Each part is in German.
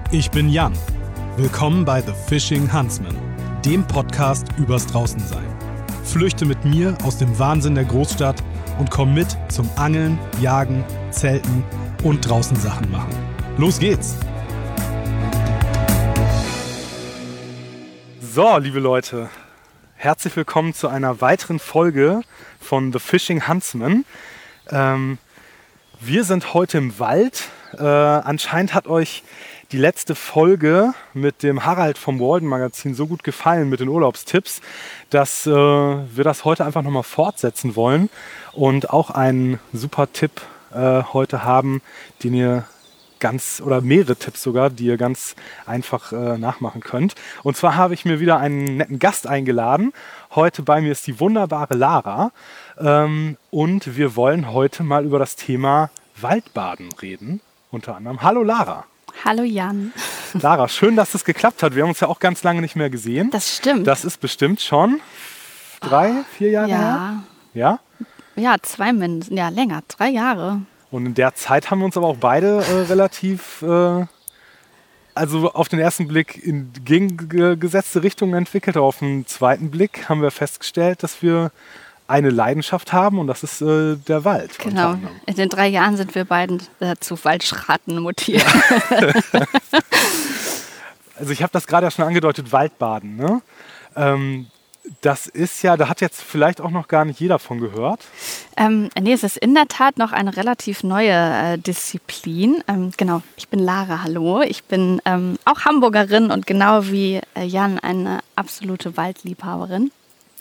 Ich bin Jan. Willkommen bei The Fishing Huntsman, dem Podcast übers Draußensein. Flüchte mit mir aus dem Wahnsinn der Großstadt und komm mit zum Angeln, Jagen, Zelten und draußen Sachen machen. Los geht's! So, liebe Leute, herzlich willkommen zu einer weiteren Folge von The Fishing Huntsman. Wir sind heute im Wald. Anscheinend hat euch die letzte Folge mit dem Harald vom Walden Magazin so gut gefallen mit den Urlaubstipps, dass wir das heute einfach nochmal fortsetzen wollen und auch einen super Tipp heute haben, den ihr mehrere Tipps sogar, die ihr ganz einfach nachmachen könnt. Und zwar habe ich mir wieder einen netten Gast eingeladen. Heute bei mir ist die wunderbare Lara und wir wollen heute mal über das Thema Waldbaden reden, unter anderem. Hallo Lara. Hallo Jan. Lara, schön, dass es geklappt hat. Wir haben uns ja auch ganz lange nicht mehr gesehen. Das stimmt. Das ist bestimmt schon 3, 4 Jahre her. Ja? Ja, 2 mindestens. Ja, länger, 3 Jahre. Und in der Zeit haben wir uns aber auch beide relativ, also auf den ersten Blick in gegengesetzte Richtungen entwickelt. Aber auf den zweiten Blick haben wir festgestellt, dass wir eine Leidenschaft haben und das ist der Wald. Genau, in den 3 Jahren sind wir beiden zu Waldschraten mutiert. Ja. Also ich habe das gerade ja schon angedeutet, Waldbaden. Ne? Das ist ja, da hat jetzt vielleicht auch noch gar nicht jeder von gehört. Nee, es ist in der Tat noch eine relativ neue Disziplin. Genau, ich bin Lara, hallo. Ich bin auch Hamburgerin und genau wie Jan eine absolute Waldliebhaberin.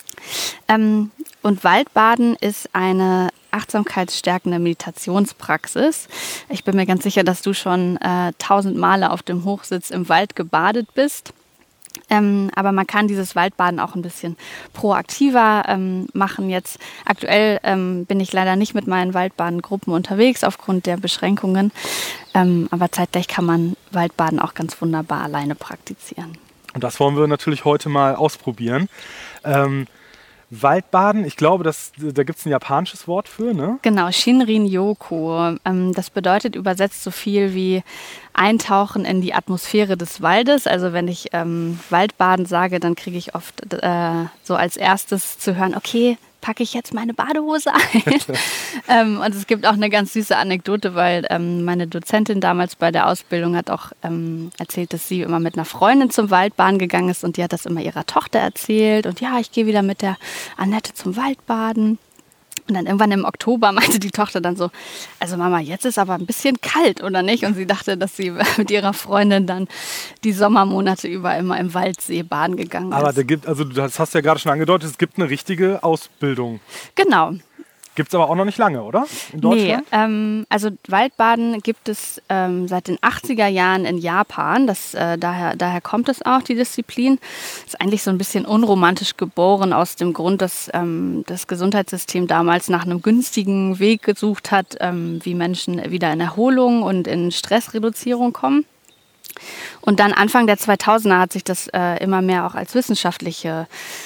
Und Waldbaden ist eine achtsamkeitsstärkende Meditationspraxis. Ich bin mir ganz sicher, dass du schon 1000 Male auf dem Hochsitz im Wald gebadet bist. Aber man kann dieses Waldbaden auch ein bisschen proaktiver machen. Jetzt aktuell bin ich leider nicht mit meinen Waldbadengruppen unterwegs aufgrund der Beschränkungen. Aber zeitgleich kann man Waldbaden auch ganz wunderbar alleine praktizieren. Und das wollen wir natürlich heute mal ausprobieren. Waldbaden, ich glaube, da gibt es ein japanisches Wort für, ne? Genau, Shinrin-yoku. Das bedeutet übersetzt so viel wie Eintauchen in die Atmosphäre des Waldes. Also wenn ich Waldbaden sage, dann kriege ich oft so als erstes zu hören, okay, packe ich jetzt meine Badehose ein. Und es gibt auch eine ganz süße Anekdote, weil meine Dozentin damals bei der Ausbildung hat auch erzählt, dass sie immer mit einer Freundin zum Waldbaden gegangen ist und die hat das immer ihrer Tochter erzählt. Und ja, ich gehe wieder mit der Annette zum Waldbaden. Und dann irgendwann im Oktober meinte die Tochter dann so, also Mama, jetzt ist aber ein bisschen kalt, oder nicht? Und sie dachte, dass sie mit ihrer Freundin dann die Sommermonate über immer im Waldsee baden gegangen ist. Aber das hast du ja gerade schon angedeutet, es gibt eine richtige Ausbildung. Genau. Gibt es aber auch noch nicht lange, oder? In Deutschland? Nee, also Waldbaden gibt es seit den 80er Jahren in Japan. Daher kommt es auch, die Disziplin. Ist eigentlich so ein bisschen unromantisch geboren aus dem Grund, dass das Gesundheitssystem damals nach einem günstigen Weg gesucht hat, wie Menschen wieder in Erholung und in Stressreduzierung kommen. Und dann Anfang der 2000er hat sich das immer mehr auch als wissenschaftlicher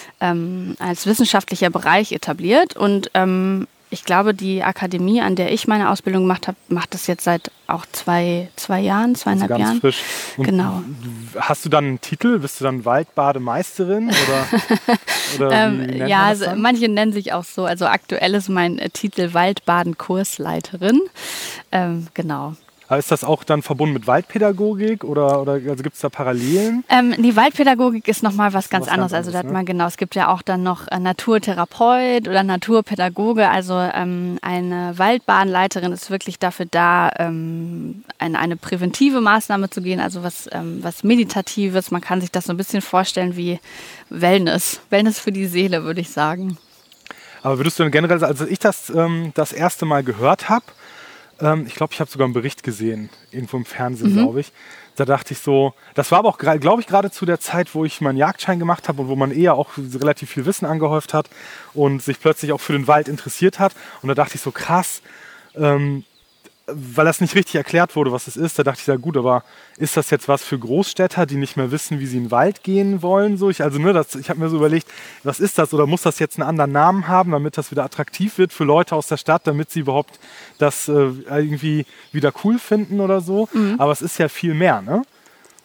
Bereich etabliert. Und ich glaube, die Akademie, an der ich meine Ausbildung gemacht habe, macht das jetzt seit auch 2 Jahren, 2,5 also ganz Jahren. Frisch. Und genau. Hast du dann einen Titel? Bist du dann Waldbademeisterin? Oder ja, also manche nennen sich auch so. Also aktuell ist mein Titel Waldbaden-Kursleiterin. Genau. Aber ist das auch dann verbunden mit Waldpädagogik oder also gibt es da Parallelen? Die Waldpädagogik ist nochmal was ganz anderes. Also da hat man es gibt ja auch dann noch Naturtherapeut oder Naturpädagoge. Also eine Waldbadenleiterin ist wirklich dafür da, eine präventive Maßnahme zu gehen, also was Meditatives. Man kann sich das so ein bisschen vorstellen wie Wellness. Wellness für die Seele, würde ich sagen. Aber würdest du dann generell, als ich das erste Mal gehört habe, ich glaube, ich habe sogar einen Bericht gesehen, irgendwo im Fernsehen, glaube ich. Da dachte ich so, das war aber auch, glaube ich, gerade zu der Zeit, wo ich meinen Jagdschein gemacht habe und wo man eher auch relativ viel Wissen angehäuft hat und sich plötzlich auch für den Wald interessiert hat. Und da dachte ich so, krass, weil das nicht richtig erklärt wurde, was es ist, da dachte ich, ja gut, aber ist das jetzt was für Großstädter, die nicht mehr wissen, wie sie in den Wald gehen wollen? So, ich habe mir so überlegt, was ist das? Oder muss das jetzt einen anderen Namen haben, damit das wieder attraktiv wird für Leute aus der Stadt, damit sie überhaupt das irgendwie wieder cool finden oder so? Mhm. Aber es ist ja viel mehr, ne?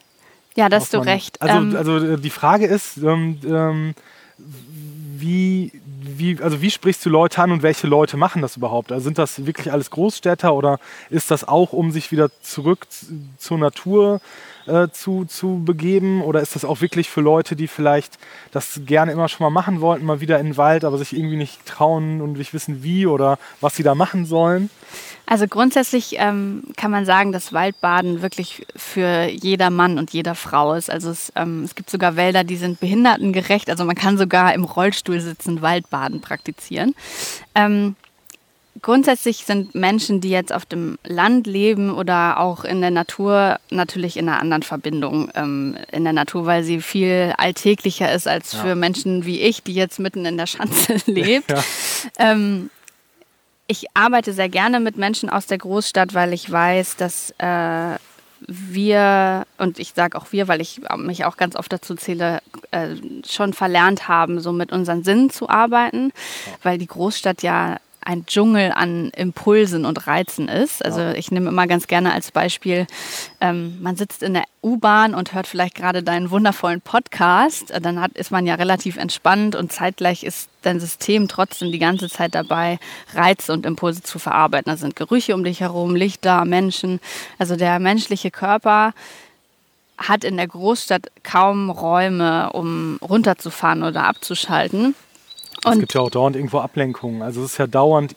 Ja, da hast du recht. Also die Frage ist, wie sprichst du Leute an und welche Leute machen das überhaupt? Also sind das wirklich alles Großstädter oder ist das auch, um sich wieder zurück zur Natur zu begeben? Oder ist das auch wirklich für Leute, die vielleicht das gerne immer schon mal machen wollten, mal wieder in den Wald, aber sich irgendwie nicht trauen und nicht wissen wie oder was sie da machen sollen? Also grundsätzlich kann man sagen, dass Waldbaden wirklich für jeder Mann und jeder Frau ist. Also es gibt sogar Wälder, die sind behindertengerecht. Also man kann sogar im Rollstuhl sitzen, Waldbaden praktizieren. Grundsätzlich sind Menschen, die jetzt auf dem Land leben oder auch in der Natur, natürlich in einer anderen Verbindung in der Natur, weil sie viel alltäglicher ist als für Menschen wie ich, die jetzt mitten in der Schanze lebt. Ja. Ich arbeite sehr gerne mit Menschen aus der Großstadt, weil ich weiß, dass wir, und ich sage auch wir, weil ich mich auch ganz oft dazu zähle, schon verlernt haben, so mit unseren Sinnen zu arbeiten, weil die Großstadt ja ein Dschungel an Impulsen und Reizen ist. Also ich nehme immer ganz gerne als Beispiel, man sitzt in der U-Bahn und hört vielleicht gerade deinen wundervollen Podcast. Dann ist man ja relativ entspannt und zeitgleich ist dein System trotzdem die ganze Zeit dabei, Reize und Impulse zu verarbeiten. Da sind Gerüche um dich herum, Lichter, Menschen. Also der menschliche Körper hat in der Großstadt kaum Räume, um runterzufahren oder abzuschalten. Es gibt ja auch dauernd irgendwo Ablenkungen. Also es ist ja dauernd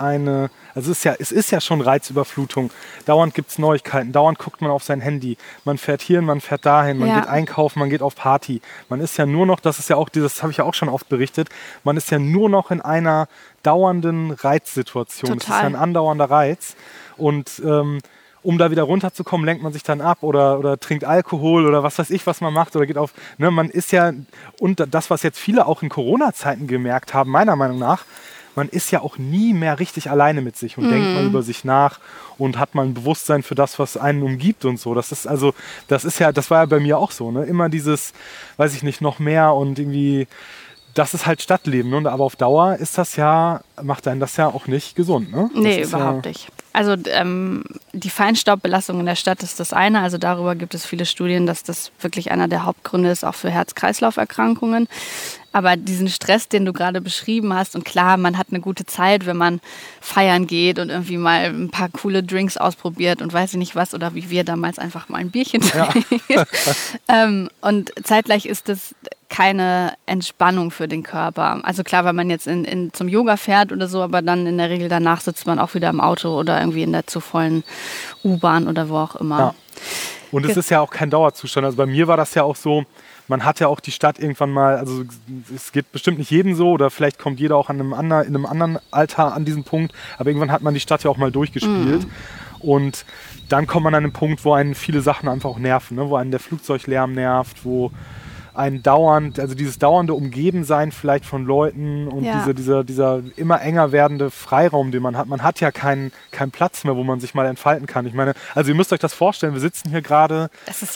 es ist ja schon Reizüberflutung. Dauernd gibt es Neuigkeiten, dauernd guckt man auf sein Handy. Man fährt hierhin, man fährt dahin, man geht einkaufen, man geht auf Party. Man ist ja nur noch, das habe ich ja auch schon oft berichtet, man ist ja nur noch in einer dauernden Reizsituation. Total. Es ist ja ein andauernder Reiz. Und um da wieder runterzukommen, lenkt man sich dann ab oder trinkt Alkohol oder was weiß ich, was man macht oder geht auf, ne, man ist ja, und das, was jetzt viele auch in Corona-Zeiten gemerkt haben, meiner Meinung nach, man ist ja auch nie mehr richtig alleine mit sich und denkt mal über sich nach und hat mal ein Bewusstsein für das, was einen umgibt und so. Das war ja bei mir auch so, ne, immer dieses, weiß ich nicht, noch mehr und irgendwie, das ist halt Stadtleben, ne? Aber auf Dauer macht einen das ja auch nicht gesund, ne? Nee, überhaupt nicht. Also die Feinstaubbelastung in der Stadt ist das eine. Also darüber gibt es viele Studien, dass das wirklich einer der Hauptgründe ist, auch für Herz-Kreislauf-Erkrankungen. Aber diesen Stress, den du gerade beschrieben hast, und klar, man hat eine gute Zeit, wenn man feiern geht und irgendwie mal ein paar coole Drinks ausprobiert und weiß ich nicht was, oder wie wir damals einfach mal ein Bierchen trinken. Ja. Und zeitgleich ist das keine Entspannung für den Körper. Also klar, wenn man jetzt zum Yoga fährt oder so, aber dann in der Regel danach sitzt man auch wieder im Auto oder irgendwie in der zu vollen U-Bahn oder wo auch immer. Ja. Und es ist ja auch kein Dauerzustand. Also bei mir war das ja auch so, man hat ja auch die Stadt irgendwann mal, also es geht bestimmt nicht jedem so oder vielleicht kommt jeder auch in einem anderen Alter an diesen Punkt, aber irgendwann hat man die Stadt ja auch mal durchgespielt. Und dann kommt man an einen Punkt, wo einen viele Sachen einfach auch nerven, ne? Wo einen der Flugzeuglärm nervt, wo ein dieses dauernde Umgebensein vielleicht von Leuten und dieser immer enger werdende Freiraum, den man hat. Man hat ja keinen Platz mehr, wo man sich mal entfalten kann. Ich meine, also ihr müsst euch das vorstellen, wir sitzen hier gerade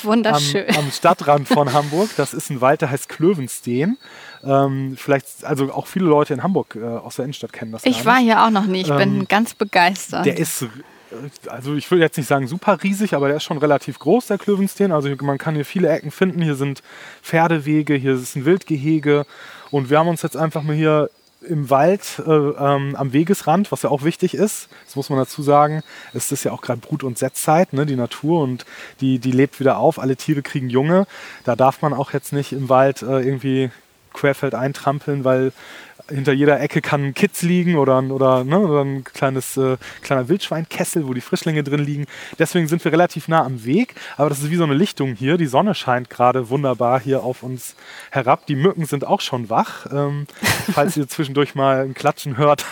am Stadtrand von Hamburg. Das ist ein Wald, der heißt Klövensteen. Vielleicht, also auch viele Leute in Hamburg aus der Innenstadt kennen das. Ich war hier auch noch nie, ich bin ganz begeistert. Der ist, also ich will jetzt nicht sagen super riesig, aber der ist schon relativ groß, der Klövensteen. Also man kann hier viele Ecken finden. Hier sind Pferdewege, hier ist ein Wildgehege. Und wir haben uns jetzt einfach mal hier im Wald am Wegesrand, was ja auch wichtig ist, das muss man dazu sagen, es ist ja auch gerade Brut- und Setzzeit, ne, die Natur, und die lebt wieder auf, alle Tiere kriegen Junge. Da darf man auch jetzt nicht im Wald irgendwie querfeld eintrampeln, weil hinter jeder Ecke kann ein Kitz liegen oder ein kleiner Wildschweinkessel, wo die Frischlinge drin liegen. Deswegen sind wir relativ nah am Weg, aber das ist wie so eine Lichtung hier. Die Sonne scheint gerade wunderbar hier auf uns herab. Die Mücken sind auch schon wach. Falls ihr zwischendurch mal ein Klatschen hört,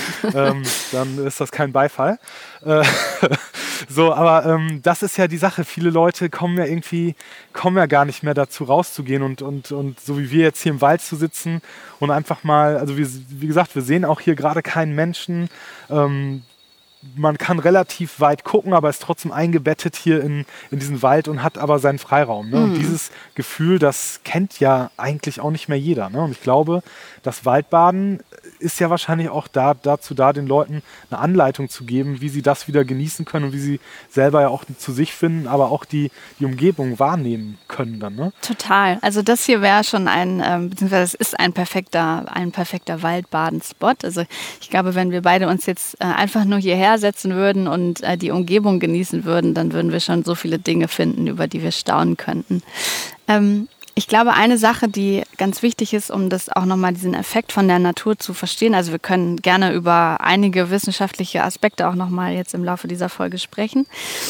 dann ist das kein Beifall. Aber das ist ja die Sache. Viele Leute kommen ja gar nicht mehr dazu rauszugehen und so wie wir jetzt hier im Wald zu sitzen und einfach mal, also wie gesagt, wir sehen auch hier gerade keinen Menschen. man kann relativ weit gucken, aber ist trotzdem eingebettet hier in diesen Wald und hat aber seinen Freiraum. Ne? Und dieses Gefühl, das kennt ja eigentlich auch nicht mehr jeder. Ne? Und ich glaube, das Waldbaden ist ja wahrscheinlich auch dazu da, den Leuten eine Anleitung zu geben, wie sie das wieder genießen können und wie sie selber ja auch zu sich finden, aber auch die Umgebung wahrnehmen können dann. Ne? Total. Also das hier wäre schon beziehungsweise es ist ein perfekter Waldbaden-Spot. Also ich glaube, wenn wir beide uns jetzt einfach nur hierher setzen würden und die Umgebung genießen würden, dann würden wir schon so viele Dinge finden, über die wir staunen könnten. Ich glaube, eine Sache, die ganz wichtig ist, um das auch nochmal diesen Effekt von der Natur zu verstehen, also wir können gerne über einige wissenschaftliche Aspekte auch nochmal jetzt im Laufe dieser Folge sprechen.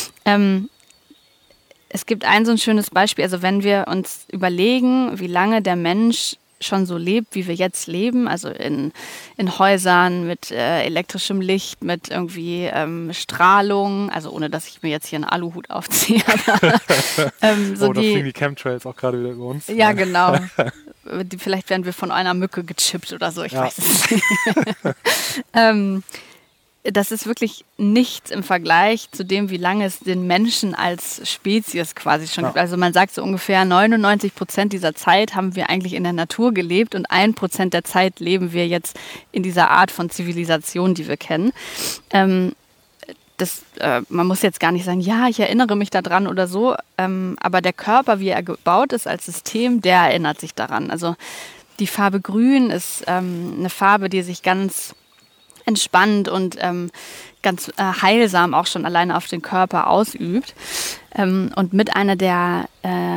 Es gibt so ein schönes Beispiel, also wenn wir uns überlegen, wie lange der Mensch schon so lebt, wie wir jetzt leben, also in Häusern mit elektrischem Licht, mit irgendwie Strahlung, also ohne, dass ich mir jetzt hier einen Aluhut aufziehe. Aber, da fliegen die Chemtrails auch gerade wieder über uns. Ja, genau. Vielleicht werden wir von einer Mücke gechippt oder so, ich weiß es nicht. Das ist wirklich nichts im Vergleich zu dem, wie lange es den Menschen als Spezies quasi schon gibt. Also man sagt so ungefähr 99% dieser Zeit haben wir eigentlich in der Natur gelebt und 1% der Zeit leben wir jetzt in dieser Art von Zivilisation, die wir kennen. Man muss jetzt gar nicht sagen, ja, ich erinnere mich daran oder so, aber der Körper, wie er gebaut ist als System, der erinnert sich daran. Also die Farbe Grün ist eine Farbe, die sich ganz entspannt und ganz heilsam auch schon alleine auf den Körper ausübt. Und mit einer der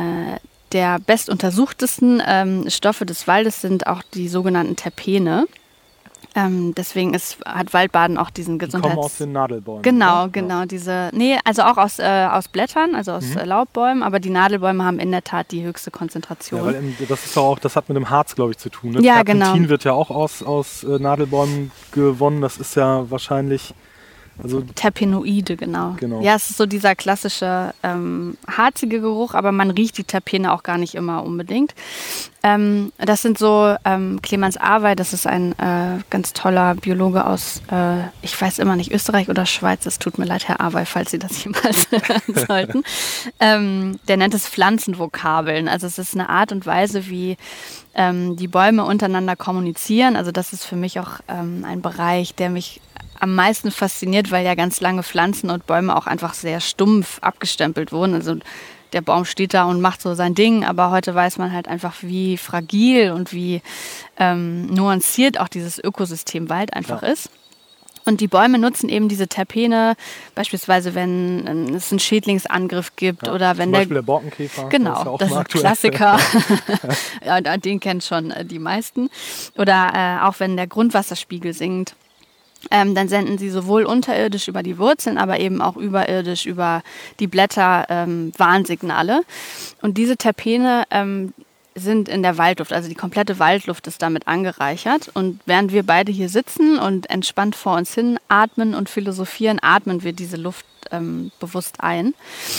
bestuntersuchtesten Stoffe des Waldes sind auch die sogenannten Terpene. Deswegen hat Waldbaden auch diesen Gesundheits... Die kommen aus den Nadelbäumen. Genau. Also auch aus Blättern, also aus Laubbäumen, aber die Nadelbäume haben in der Tat die höchste Konzentration. Ja, weil das hat mit dem Harz, glaube ich, zu tun. Ne? Ja, Terpentin genau. wird ja auch aus Nadelbäumen gewonnen. Das ist ja wahrscheinlich... Terpenoide, genau. Ja, es ist so dieser klassische harzige Geruch, aber man riecht die Terpene auch gar nicht immer unbedingt. Das sind so Clemens Awey, das ist ein ganz toller Biologe aus, ich weiß immer nicht, Österreich oder Schweiz. Es tut mir leid, Herr Awey, falls Sie das jemals hören sollten. Der nennt es Pflanzenvokabeln. Also es ist eine Art und Weise, wie die Bäume untereinander kommunizieren. Also das ist für mich auch ein Bereich, der mich am meisten fasziniert, weil ja ganz lange Pflanzen und Bäume auch einfach sehr stumpf abgestempelt wurden. Also der Baum steht da und macht so sein Ding, aber heute weiß man halt einfach, wie fragil und wie nuanciert auch dieses Ökosystem Wald einfach ist. Und die Bäume nutzen eben diese Terpene, beispielsweise wenn es einen Schädlingsangriff gibt oder wenn zum Beispiel der Borkenkäfer. Genau, das ist ein Klassiker. Ja, den kennen schon die meisten. Oder auch wenn der Grundwasserspiegel sinkt. Dann senden sie sowohl unterirdisch über die Wurzeln, aber eben auch überirdisch über die Blätter Warnsignale. Und diese Terpene sind in der Waldluft, also die komplette Waldluft ist damit angereichert. Und während wir beide hier sitzen und entspannt vor uns hin atmen und philosophieren, atmen wir diese Luft bewusst ein.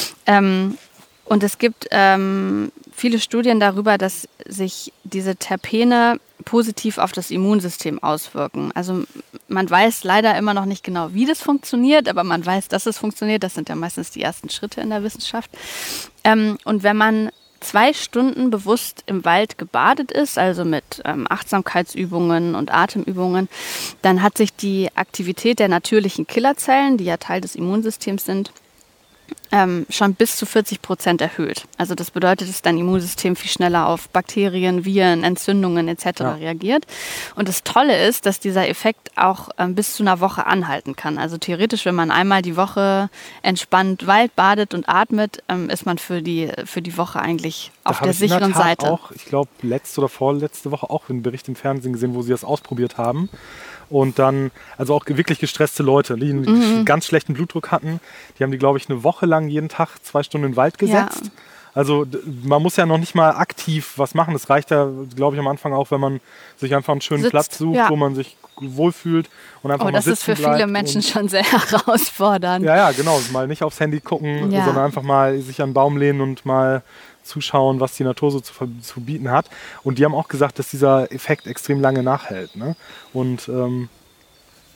Und es gibt viele Studien darüber, dass sich diese Terpene positiv auf das Immunsystem auswirken. Also man weiß leider immer noch nicht genau, wie das funktioniert, aber man weiß, dass es funktioniert. Das sind ja meistens die ersten Schritte in der Wissenschaft. Und wenn man 2 Stunden bewusst im Wald gebadet ist, also mit Achtsamkeitsübungen und Atemübungen, dann hat sich die Aktivität der natürlichen Killerzellen, die ja Teil des Immunsystems sind, schon bis zu 40% erhöht. Also das bedeutet, dass dein Immunsystem viel schneller auf Bakterien, Viren, Entzündungen etc. reagiert. Und das Tolle ist, dass dieser Effekt auch bis zu einer Woche anhalten kann. Also theoretisch, wenn man einmal die Woche entspannt Wald badet und atmet, ist man für die Woche eigentlich auf der sicheren Seite. Auch, ich glaube, letzte oder vorletzte Woche auch einen Bericht im Fernsehen gesehen, wo sie das ausprobiert haben. Und dann, also auch wirklich gestresste Leute, die einen ganz schlechten Blutdruck hatten, die haben die, glaube ich, eine Woche lang jeden Tag 2 Stunden in den Wald gesetzt. Ja. Also man muss ja noch nicht mal aktiv was machen. Es reicht ja, glaube ich, am Anfang auch, wenn man sich einfach einen schönen Platz sucht, wo man sich wohlfühlt und einfach mal sitzen bleibt. Das ist für viele Menschen schon sehr herausfordernd. Ja, genau. Mal nicht aufs Handy gucken, sondern einfach mal sich an einen Baum lehnen und mal zuschauen, was die Natur so zu bieten hat. Und die haben auch gesagt, dass dieser Effekt extrem lange nachhält. Ne? Und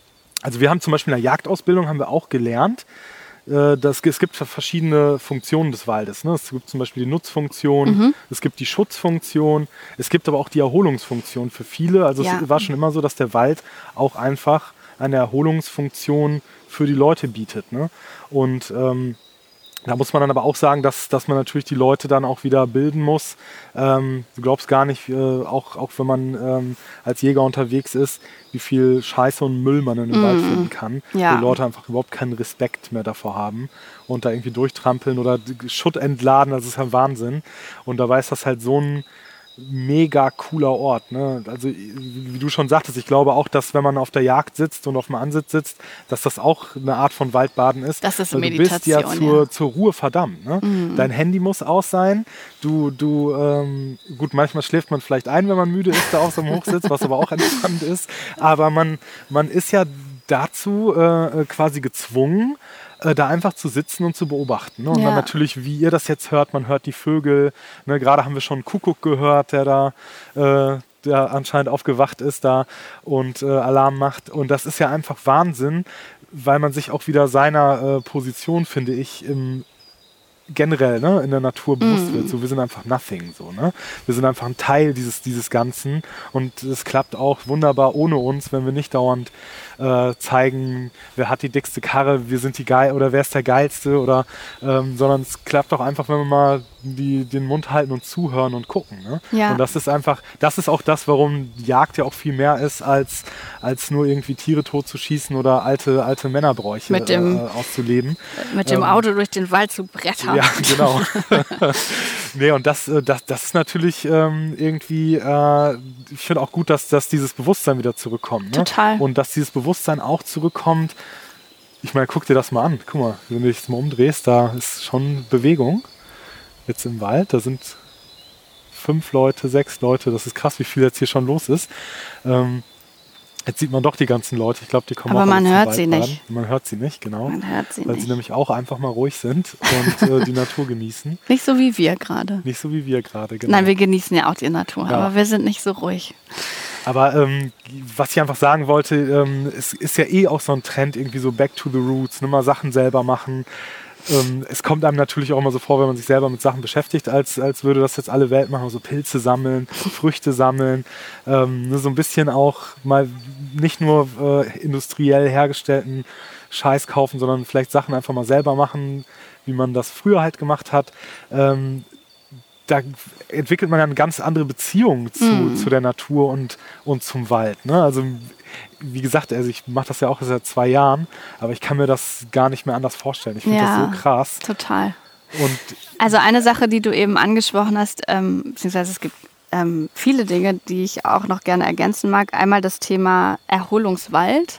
Also wir haben zum Beispiel in der Jagdausbildung haben wir auch gelernt, es gibt verschiedene Funktionen des Waldes. Ne? Es gibt zum Beispiel die Nutzfunktion, es gibt die Schutzfunktion, es gibt aber auch die Erholungsfunktion für viele. Also es war schon immer so, dass der Wald auch einfach eine Erholungsfunktion für die Leute bietet. Ne? Und da muss man dann aber auch sagen, dass man natürlich die Leute dann auch wieder bilden muss. Du glaubst gar nicht, auch wenn man als Jäger unterwegs ist, wie viel Scheiße und Müll man in den Wald finden kann. Ja. Wo die Leute einfach überhaupt keinen Respekt mehr davor haben und da irgendwie durchtrampeln oder Schutt entladen. Das ist ja Wahnsinn. Und dabei ist das halt so ein mega cooler Ort. Ne? Also wie du schon sagtest, ich glaube auch, dass wenn man auf der Jagd sitzt und auf dem Ansitz sitzt, dass das auch eine Art von Waldbaden ist. Das ist Weil Meditation. Du bist ja zur Ruhe verdammt. Ne? Dein Handy muss aus sein. Gut, manchmal schläft man vielleicht ein, wenn man müde ist, da auf so einem Hochsitz, was aber auch entspannt ist. Aber man ist ja dazu quasi gezwungen, da einfach zu sitzen und zu beobachten. Ne? Und dann natürlich, wie ihr das jetzt hört, man hört die Vögel. Ne? Gerade haben wir schon einen Kuckuck gehört, der anscheinend aufgewacht ist da und Alarm macht. Und das ist ja einfach Wahnsinn, weil man sich auch wieder seiner Position, finde ich, generell, ne, in der Natur bewusst wird. So, wir sind einfach nothing. So, ne? Wir sind einfach ein Teil dieses Ganzen und es klappt auch wunderbar ohne uns, wenn wir nicht dauernd zeigen, wer hat die dickste Karre, wir sind die geil oder wer ist der geilste oder sondern es klappt auch einfach, wenn wir mal den Mund halten und zuhören und gucken. Ne? Ja. Und das ist auch das, warum Jagd ja auch viel mehr ist, als nur irgendwie Tiere totzuschießen oder alte Männerbräuche auszuleben. Mit dem Auto durch den Wald zu brettern. Ja, genau. Nee, und das ist natürlich irgendwie, ich finde auch gut, dass dieses Bewusstsein wieder zurückkommt. Ne? Total. Und dass dieses Bewusstsein auch zurückkommt. Ich meine, guck dir das mal an. Guck mal, wenn du dich jetzt mal umdrehst, da ist schon Bewegung jetzt im Wald. Da sind 5 Leute, 6 Leute. Das ist krass, wie viel jetzt hier schon los ist. Jetzt sieht man doch die ganzen Leute. Ich glaube, die kommen aber auch man hört zum sie Waldbaden. nicht. Man hört sie nicht, genau. Man hört sie weil nicht. sie nämlich auch einfach mal ruhig sind und die Natur genießen. Nicht so wie wir gerade. Nicht so wie wir gerade, genau. Nein, wir genießen ja auch die Natur, aber wir sind nicht so ruhig. Aber was ich einfach sagen wollte, es ist ja eh auch so ein Trend, irgendwie so back to the roots, ne, mal Sachen selber machen. Es kommt einem natürlich auch immer so vor, wenn man sich selber mit Sachen beschäftigt, als würde das jetzt alle Welt machen, so Pilze sammeln, Früchte sammeln, so ein bisschen auch mal nicht nur industriell hergestellten Scheiß kaufen, sondern vielleicht Sachen einfach mal selber machen, wie man das früher halt gemacht hat. Da entwickelt man ja eine ganz andere Beziehung zu der Natur und zum Wald. Ne? Also wie gesagt, also ich mache das ja auch seit 2 Jahren, aber ich kann mir das gar nicht mehr anders vorstellen. Ich finde das so krass. Total. Und also eine Sache, die du eben angesprochen hast, beziehungsweise es gibt viele Dinge, die ich auch noch gerne ergänzen mag. Einmal das Thema Erholungswald.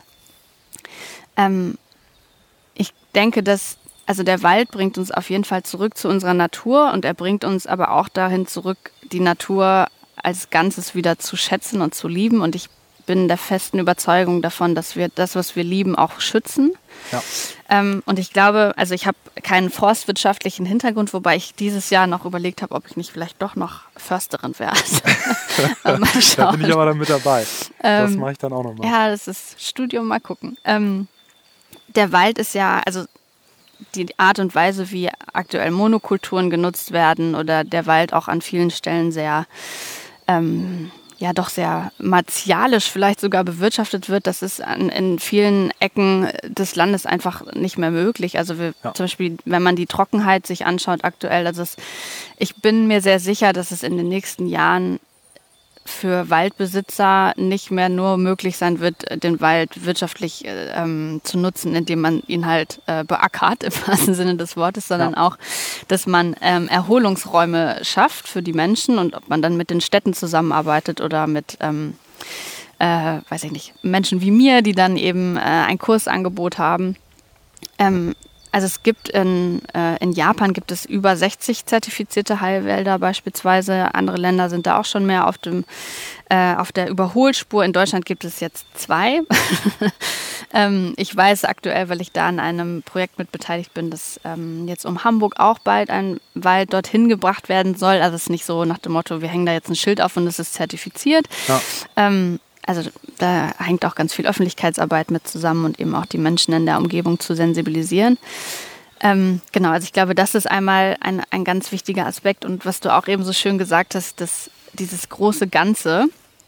Ich denke, dass der Wald bringt uns auf jeden Fall zurück zu unserer Natur und er bringt uns aber auch dahin zurück, die Natur als Ganzes wieder zu schätzen und zu lieben. Und ich bin der festen Überzeugung davon, dass wir das, was wir lieben, auch schützen. ja. Und ich glaube, also ich habe keinen forstwirtschaftlichen Hintergrund, wobei ich dieses Jahr noch überlegt habe, ob ich nicht vielleicht doch noch Försterin werde. Mal schauen. Da bin ich aber dann mit dabei. Das mache ich dann auch nochmal. Ja, das ist Studium, mal gucken. Der Wald ist ja, also die Art und Weise, wie aktuell Monokulturen genutzt werden oder der Wald auch an vielen Stellen sehr, doch sehr martialisch vielleicht sogar bewirtschaftet wird, das ist in vielen Ecken des Landes einfach nicht mehr möglich. Also zum Beispiel, wenn man die Trockenheit sich anschaut aktuell, ich bin mir sehr sicher, dass es in den nächsten Jahren für Waldbesitzer nicht mehr nur möglich sein wird, den Wald wirtschaftlich zu nutzen, indem man ihn halt beackert, im wahrsten Sinne des Wortes, sondern auch, dass man Erholungsräume schafft für die Menschen und ob man dann mit den Städten zusammenarbeitet oder mit weiß ich nicht, Menschen wie mir, die dann eben ein Kursangebot haben. Also es gibt in Japan gibt es über 60 zertifizierte Heilwälder beispielsweise. Andere Länder sind da auch schon mehr auf der Überholspur. In Deutschland gibt es jetzt 2. Ich weiß aktuell, weil ich da an einem Projekt mit beteiligt bin, dass jetzt um Hamburg auch bald ein Wald dorthin gebracht werden soll. Also es ist nicht so nach dem Motto, wir hängen da jetzt ein Schild auf und es ist zertifiziert. Ja. also da hängt auch ganz viel Öffentlichkeitsarbeit mit zusammen und eben auch die Menschen in der Umgebung zu sensibilisieren. Genau, also ich glaube, das ist einmal ein ganz wichtiger Aspekt und was du auch eben so schön gesagt hast, dass dieses große Ganze,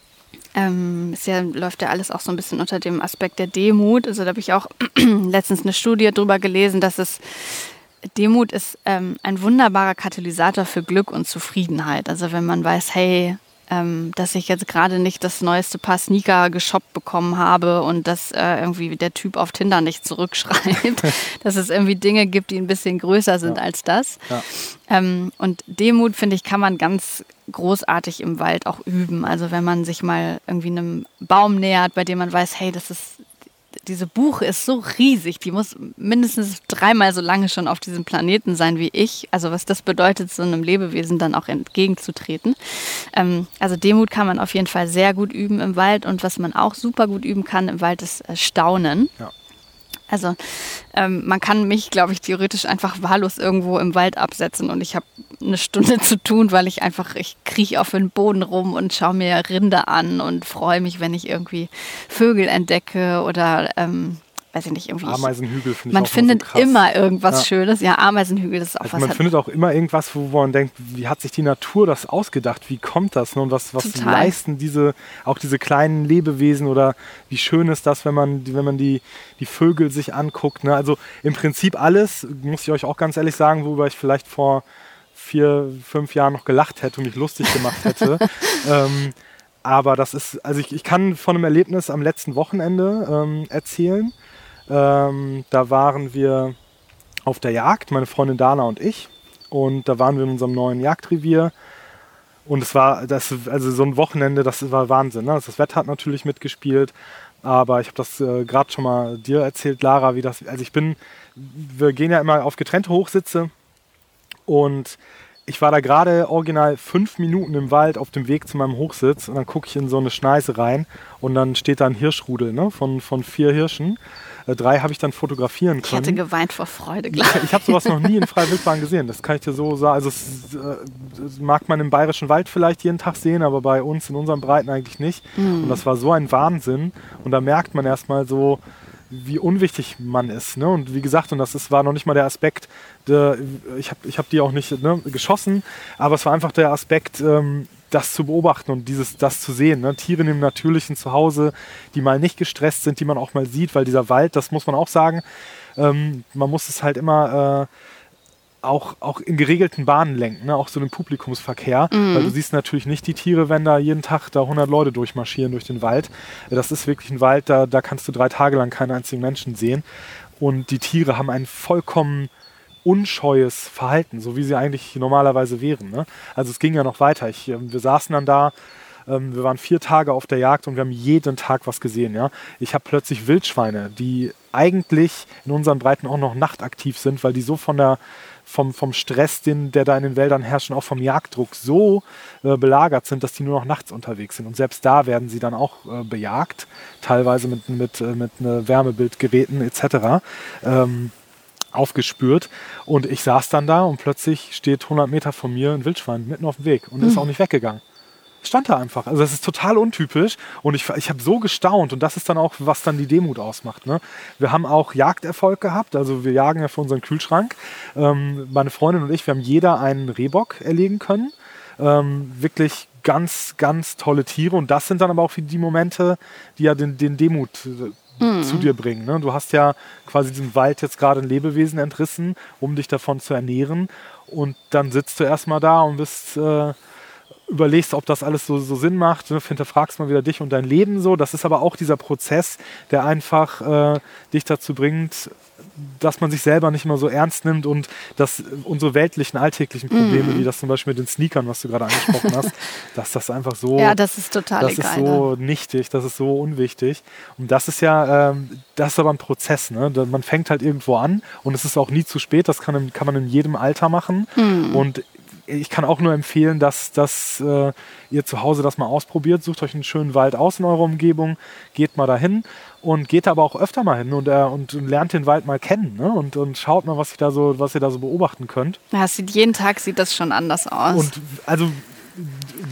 läuft ja alles auch so ein bisschen unter dem Aspekt der Demut. Also da habe ich auch letztens eine Studie drüber gelesen, dass Demut ist ein wunderbarer Katalysator für Glück und Zufriedenheit. Also wenn man weiß, hey, dass ich jetzt gerade nicht das neueste Paar Sneaker geshoppt bekommen habe und dass irgendwie der Typ auf Tinder nicht zurückschreibt, dass es irgendwie Dinge gibt, die ein bisschen größer sind als das. Ja. Und Demut, finde ich, kann man ganz großartig im Wald auch üben. Also wenn man sich mal irgendwie einem Baum nähert, bei dem man weiß, hey, diese Buche ist so riesig, die muss mindestens 3-mal so lange schon auf diesem Planeten sein wie ich. Also was das bedeutet, so einem Lebewesen dann auch entgegenzutreten. Also Demut kann man auf jeden Fall sehr gut üben im Wald und was man auch super gut üben kann im Wald ist Staunen. Ja. Also man kann mich, glaube ich, theoretisch einfach wahllos irgendwo im Wald absetzen und ich habe eine Stunde zu tun, weil ich krieche auf den Boden rum und schaue mir Rinder an und freue mich, wenn ich irgendwie Vögel entdecke oder weiß ich nicht, irgendwie. Ameisenhügel finde ich man auch findet so krass. Immer irgendwas Schönes. Ja, Ameisenhügel, das ist auch also was. Man findet auch immer irgendwas, wo man denkt, wie hat sich die Natur das ausgedacht? Wie kommt das? Und was leisten diese kleinen Lebewesen oder wie schön ist das, wenn man die Vögel sich anguckt? Ne? Also im Prinzip alles, muss ich euch auch ganz ehrlich sagen, worüber ich vielleicht vor 4-5 Jahren noch gelacht hätte und mich lustig gemacht hätte. Aber das ist, also ich kann von einem Erlebnis am letzten Wochenende erzählen. Da waren wir auf der Jagd, meine Freundin Dana und ich. Und da waren wir in unserem neuen Jagdrevier. Und so ein Wochenende, das war Wahnsinn. Ne? Das Wetter hat natürlich mitgespielt. Aber ich habe das gerade schon mal dir erzählt, Lara, wir gehen ja immer auf getrennte Hochsitze. Und ich war da gerade original 5 Minuten im Wald auf dem Weg zu meinem Hochsitz. Und dann gucke ich in so eine Schneise rein. Und dann steht da ein Hirschrudel, ne? von 4 Hirschen. 3 habe ich dann fotografieren können. Ich hätte geweint vor Freude, glaube ich. Ich habe sowas noch nie in freier Wildbahn gesehen. Das kann ich dir so sagen. Also das mag man im Bayerischen Wald vielleicht jeden Tag sehen, aber bei uns in unseren Breiten eigentlich nicht. Und das war so ein Wahnsinn. Und da merkt man erstmal so, wie unwichtig man ist. Ne? Und wie gesagt, und war noch nicht mal der Aspekt, ich hab die auch nicht geschossen, aber es war einfach der Aspekt, das zu beobachten und das zu sehen. Ne? Tiere in dem natürlichen Zuhause, die mal nicht gestresst sind, die man auch mal sieht, weil dieser Wald, das muss man auch sagen, man muss es halt immer auch in geregelten Bahnen lenken, ne? Auch so den Publikumsverkehr, weil du siehst natürlich nicht die Tiere, wenn da jeden Tag 100 Leute durchmarschieren durch den Wald. Das ist wirklich ein Wald, da kannst du 3 Tage lang keinen einzigen Menschen sehen und die Tiere haben ein vollkommen unscheues Verhalten, so wie sie eigentlich normalerweise wären. Ne? Also es ging ja noch weiter. Wir saßen dann da, wir waren 4 Tage auf der Jagd und wir haben jeden Tag was gesehen. Ja? Ich habe plötzlich Wildschweine, die eigentlich in unseren Breiten auch noch nachtaktiv sind, weil die so vom Stress, der da in den Wäldern herrscht und auch vom Jagddruck so belagert sind, dass die nur noch nachts unterwegs sind. Und selbst da werden sie dann auch bejagt, teilweise mit Wärmebildgeräten etc. Aufgespürt. Und ich saß dann da und plötzlich steht 100 Meter von mir ein Wildschwein mitten auf dem Weg und ist auch nicht weggegangen. Stand da einfach. Also das ist total untypisch und ich habe so gestaunt und das ist dann auch, was dann die Demut ausmacht. Ne? Wir haben auch Jagderfolg gehabt, also wir jagen ja für unseren Kühlschrank. Meine Freundin und ich, wir haben jeder einen Rehbock erlegen können. Wirklich ganz, ganz tolle Tiere und das sind dann aber auch die Momente, die ja den Demut zu dir bringen. Ne? Du hast ja quasi diesem Wald jetzt gerade ein Lebewesen entrissen, um dich davon zu ernähren und dann sitzt du erstmal da und überlegst, ob das alles so Sinn macht, ne? Hinterfragst mal wieder dich und dein Leben so. Das ist aber auch dieser Prozess, der einfach dich dazu bringt, dass man sich selber nicht immer so ernst nimmt und dass unsere weltlichen, alltäglichen Probleme, wie das zum Beispiel mit den Sneakern, was du gerade angesprochen hast, dass das einfach so... Ja, das ist total egal. Das ist so nichtig, das ist so unwichtig. Und das ist ja, das ist aber ein Prozess. Ne? Man fängt halt irgendwo an und es ist auch nie zu spät, das kann man in jedem Alter machen. Und ich kann auch nur empfehlen, dass ihr zu Hause das mal ausprobiert. Sucht euch einen schönen Wald aus in eurer Umgebung, geht mal dahin und geht aber auch öfter mal hin und lernt den Wald mal kennen. Ne? Und schaut mal, was ihr da so beobachten könnt. Ja, jeden Tag sieht das schon anders aus. Und also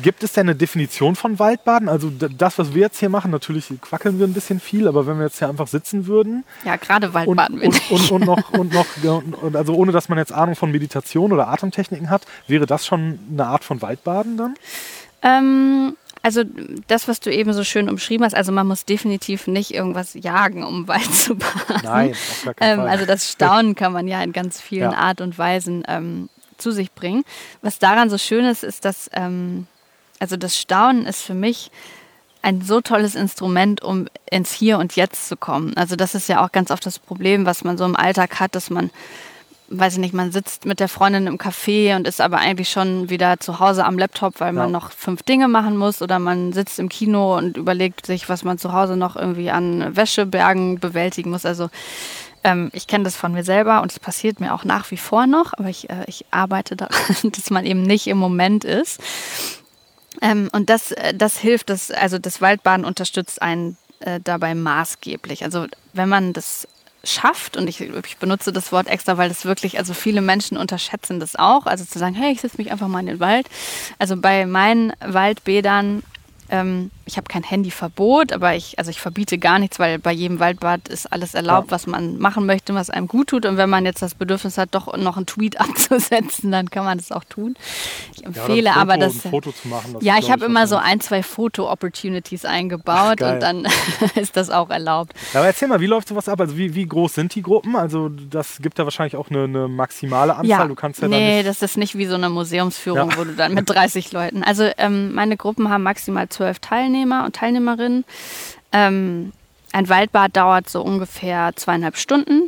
Gibt es denn eine Definition von Waldbaden? Also das, was wir jetzt hier machen, natürlich quackeln wir ein bisschen viel, aber wenn wir jetzt hier einfach sitzen würden. Ja, gerade Waldbaden und also ohne, dass man jetzt Ahnung von Meditation oder Atemtechniken hat, wäre das schon eine Art von Waldbaden dann? Also das, was du eben so schön umschrieben hast, also man muss definitiv nicht irgendwas jagen, um Wald zu baden. Nein, auf gar keinen Fall. Also das Staunen kann man ja in ganz vielen Art und Weisen zu sich bringen. Was daran so schön ist, ist, dass also das Staunen ist für mich ein so tolles Instrument, um ins Hier und Jetzt zu kommen. Also das ist ja auch ganz oft das Problem, was man so im Alltag hat, dass man, weiß ich nicht, man sitzt mit der Freundin im Café und ist aber eigentlich schon wieder zu Hause am Laptop, weil man noch 5 Dinge machen muss, oder man sitzt im Kino und überlegt sich, was man zu Hause noch irgendwie an Wäschebergen bewältigen muss. Also ich kenne das von mir selber und es passiert mir auch nach wie vor noch, aber ich arbeite daran, dass man eben nicht im Moment ist. Und das hilft, also das Waldbaden unterstützt einen dabei maßgeblich. Also wenn man das schafft, und ich benutze das Wort extra, weil das wirklich, also viele Menschen unterschätzen das auch, also zu sagen, hey, ich setze mich einfach mal in den Wald. Also bei meinen Waldbädern, ich habe kein Handyverbot, aber ich verbiete gar nichts, weil bei jedem Waldbad ist alles erlaubt, was man machen möchte, was einem gut tut. Und wenn man jetzt das Bedürfnis hat, doch noch einen Tweet abzusetzen, dann kann man das auch tun. Ich empfehle aber das. Ein Foto zu machen, ja, ich habe immer so 1, 2 Foto-Opportunities eingebaut. Ach, und dann ist das auch erlaubt. Ja, aber erzähl mal, wie läuft sowas ab? Also wie groß sind die Gruppen? Also das gibt ja wahrscheinlich auch eine maximale Anzahl. Ja, du kannst ja nee, das ist nicht wie so eine Museumsführung, wo du dann mit 30 Leuten. Also meine Gruppen haben maximal 12 Teilnehmer und Teilnehmerinnen. Ein Waldbad dauert so ungefähr 2,5 Stunden.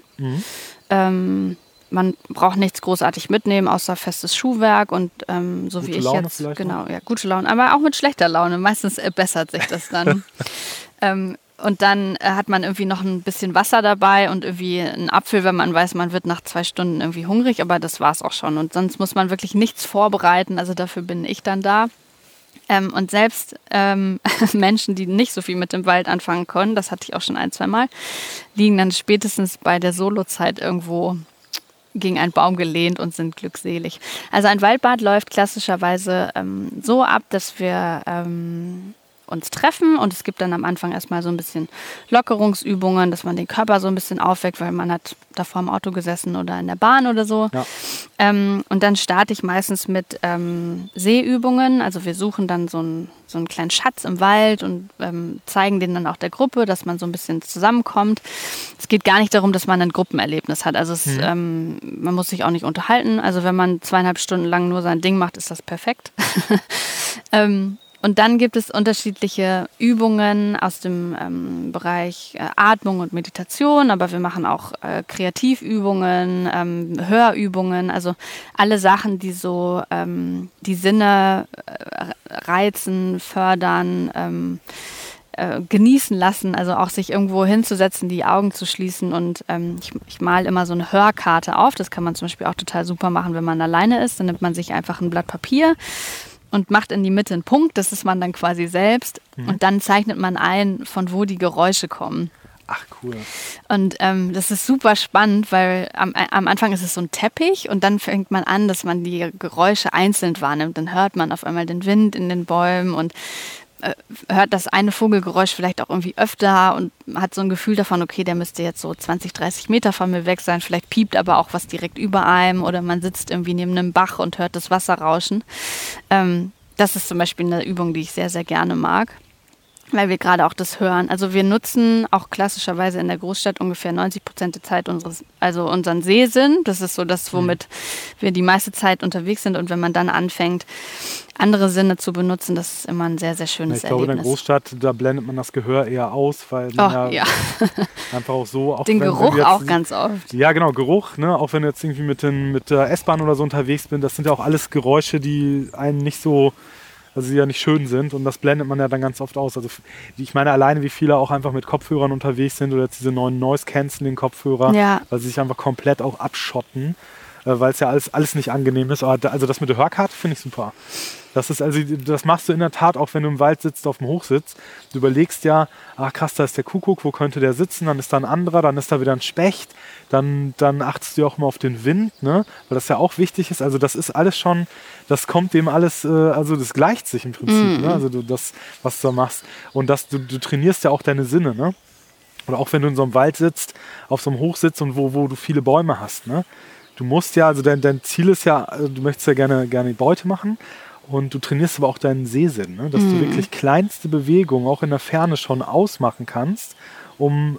Man braucht nichts großartig mitnehmen, außer festes Schuhwerk und so gute wie ich Laune jetzt. Genau, ja, gute Laune, aber auch mit schlechter Laune. Meistens bessert sich das dann. Und dann hat man irgendwie noch ein bisschen Wasser dabei und irgendwie einen Apfel, wenn man weiß, man wird nach 2 Stunden irgendwie hungrig, aber das war's auch schon. Und sonst muss man wirklich nichts vorbereiten, also dafür bin ich dann da. Und selbst Menschen, die nicht so viel mit dem Wald anfangen können, das hatte ich auch schon 1, 2 Mal, liegen dann spätestens bei der Solozeit irgendwo gegen einen Baum gelehnt und sind glückselig. Also ein Waldbad läuft klassischerweise so ab, dass wir uns treffen, und es gibt dann am Anfang erstmal so ein bisschen Lockerungsübungen, dass man den Körper so ein bisschen aufweckt, weil man hat davor im Auto gesessen oder in der Bahn oder so. Ja. Und dann starte ich meistens mit Sehübungen. Also wir suchen dann so einen kleinen Schatz im Wald und zeigen den dann auch der Gruppe, dass man so ein bisschen zusammenkommt. Es geht gar nicht darum, dass man ein Gruppenerlebnis hat. Also man muss sich auch nicht unterhalten. Also wenn man 2,5 Stunden lang nur sein Ding macht, ist das perfekt. Und dann gibt es unterschiedliche Übungen aus dem Bereich Atmung und Meditation, aber wir machen auch Kreativübungen, Hörübungen, also alle Sachen, die so die Sinne reizen, fördern, genießen lassen, also auch sich irgendwo hinzusetzen, die Augen zu schließen, und ich male immer so eine Hörkarte auf. Das kann man zum Beispiel auch total super machen, wenn man alleine ist. Dann nimmt man sich einfach ein Blatt Papier und macht in die Mitte einen Punkt, das ist man dann quasi selbst, und dann zeichnet man ein, von wo die Geräusche kommen. Ach, cool. Und das ist super spannend, weil am Anfang ist es so ein Teppich und dann fängt man an, dass man die Geräusche einzeln wahrnimmt. Dann hört man auf einmal den Wind in den Bäumen und hört das eine Vogelgeräusch vielleicht auch irgendwie öfter und hat so ein Gefühl davon, okay, der müsste jetzt so 20, 30 Meter von mir weg sein. Vielleicht piept aber auch was direkt über einem, oder man sitzt irgendwie neben einem Bach und hört das Wasser rauschen. Das ist zum Beispiel eine Übung, die ich sehr, sehr gerne mag, weil wir gerade auch das hören. Also wir nutzen auch klassischerweise in der Großstadt ungefähr 90% der Zeit unseren Sehsinn. Das ist so das, womit wir die meiste Zeit unterwegs sind. Und wenn man dann anfängt, andere Sinne zu benutzen, das ist immer ein sehr, sehr schönes Erlebnis. Ich glaube, in der Großstadt, da blendet man das Gehör eher aus, weil man einfach auch so... Auch den Geruch auch ganz oft. Ja, genau, Geruch. Ne? Auch wenn du jetzt irgendwie mit der S-Bahn oder so unterwegs bist, das sind ja auch alles Geräusche, die einen nicht so... Also die ja nicht schön sind, und das blendet man ja dann ganz oft aus. Also ich meine alleine, wie viele auch einfach mit Kopfhörern unterwegs sind oder jetzt diese neuen Noise-Canceling-Kopfhörer, weil sie sich einfach komplett auch abschotten. weil es ja alles nicht angenehm ist. Aber also das mit der Hörkarte finde ich super. Das machst du in der Tat auch, wenn du im Wald sitzt, auf dem Hochsitz. Du überlegst ja, ach krass, da ist der Kuckuck, wo könnte der sitzen? Dann ist da ein anderer, dann ist da wieder ein Specht. Dann achtest du auch mal auf den Wind, ne? Weil das ja auch wichtig ist. Also das ist alles schon, das kommt dem alles, also das gleicht sich im Prinzip, ne? Also das, was du da machst. Und du trainierst ja auch deine Sinne, ne? Oder auch wenn du in so einem Wald sitzt, auf so einem Hochsitz und wo du viele Bäume hast, ne? Du musst ja, also dein Ziel ist ja, du möchtest ja gerne Beute machen. Und du trainierst aber auch deinen Sehsinn, ne? Dass du wirklich kleinste Bewegungen auch in der Ferne schon ausmachen kannst, um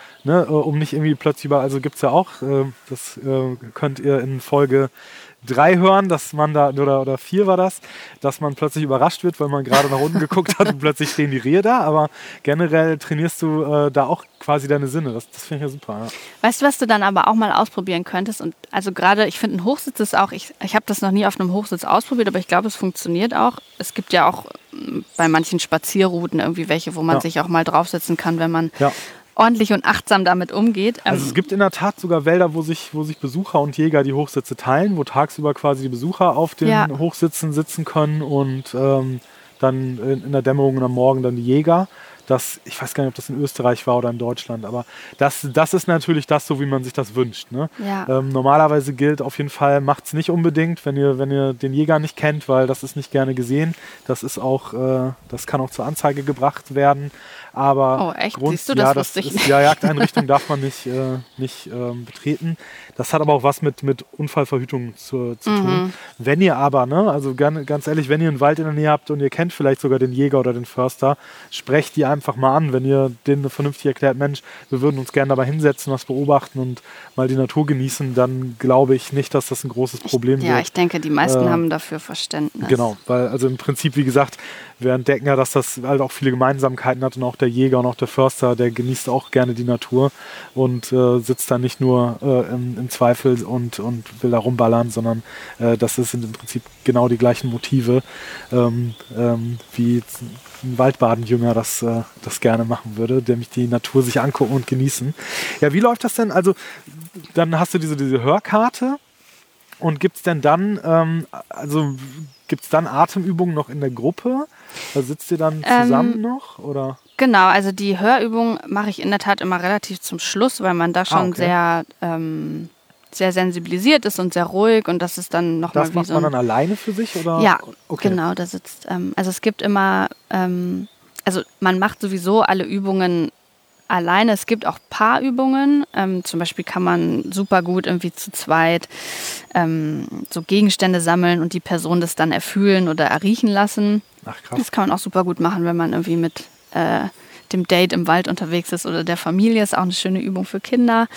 nicht irgendwie plötzlich also gibt es ja auch, das könnt ihr in Folge 3 hören, dass man da, oder 4 war das, dass man plötzlich überrascht wird, weil man gerade nach unten geguckt hat und plötzlich stehen die Rehe da, aber generell trainierst du da auch quasi deine Sinne, das finde ich ja super. Ja. Weißt du, was du dann aber auch mal ausprobieren könntest? Und also gerade, ich finde, ein Hochsitz ist auch, ich habe das noch nie auf einem Hochsitz ausprobiert, aber ich glaube, es funktioniert auch. Es gibt ja auch bei manchen Spazierrouten irgendwie welche, wo man sich auch mal draufsetzen kann, wenn man ordentlich und achtsam damit umgeht. Also es gibt in der Tat sogar Wälder, wo sich Besucher und Jäger die Hochsitze teilen, wo tagsüber quasi die Besucher auf den Hochsitzen sitzen können und dann in der Dämmerung und am Morgen dann die Jäger. Ich weiß gar nicht, ob das in Österreich war oder in Deutschland, aber das ist natürlich das, so wie man sich das wünscht. Ne? Ja. Normalerweise gilt auf jeden Fall, macht es nicht unbedingt, wenn ihr den Jäger nicht kennt, weil das ist nicht gerne gesehen. Das ist auch, das kann auch zur Anzeige gebracht werden. Aber echt? Siehst du, das wusste ich nicht. Jagdeinrichtung darf man nicht betreten. Das hat aber auch was mit Unfallverhütung zu tun. Wenn ihr aber, ne, also ganz ehrlich, wenn ihr einen Wald in der Nähe habt und ihr kennt vielleicht sogar den Jäger oder den Förster, sprecht die einfach mal an, wenn ihr denen vernünftig erklärt, Mensch, wir würden uns gerne dabei hinsetzen, was beobachten und mal die Natur genießen, dann glaube ich nicht, dass das ein großes Problem wird. Ja, ich denke, die meisten haben dafür Verständnis. Genau, weil also im Prinzip, wie gesagt, wir entdecken ja, dass das halt auch viele Gemeinsamkeiten hat und auch der Jäger und auch der Förster, der genießt auch gerne die Natur und sitzt da nicht nur im Zweifel und will da rumballern, sondern das sind im Prinzip genau die gleichen Motive, wie ein Waldbadenjünger das gerne machen würde, der mich die Natur sich angucken und genießen. Ja, wie läuft das denn? Also dann hast du diese Hörkarte und gibt es denn dann, gibt's dann Atemübungen noch in der Gruppe? Da sitzt ihr dann zusammen noch? Oder? Genau, also die Hörübung mache ich in der Tat immer relativ zum Schluss, weil man da schon sehr sensibilisiert ist und sehr ruhig und das ist dann nochmal wie so. Das macht man dann alleine für sich? Oder? Ja, genau, da sitzt, also es gibt immer, also man macht sowieso alle Übungen alleine. Es gibt auch Paarübungen. Zum Beispiel kann man super gut irgendwie zu zweit so Gegenstände sammeln und die Person das dann erfühlen oder erriechen lassen. Ach, krass. Das kann man auch super gut machen, wenn man irgendwie mit dem Date im Wald unterwegs ist oder der Familie. Ist auch eine schöne Übung für Kinder.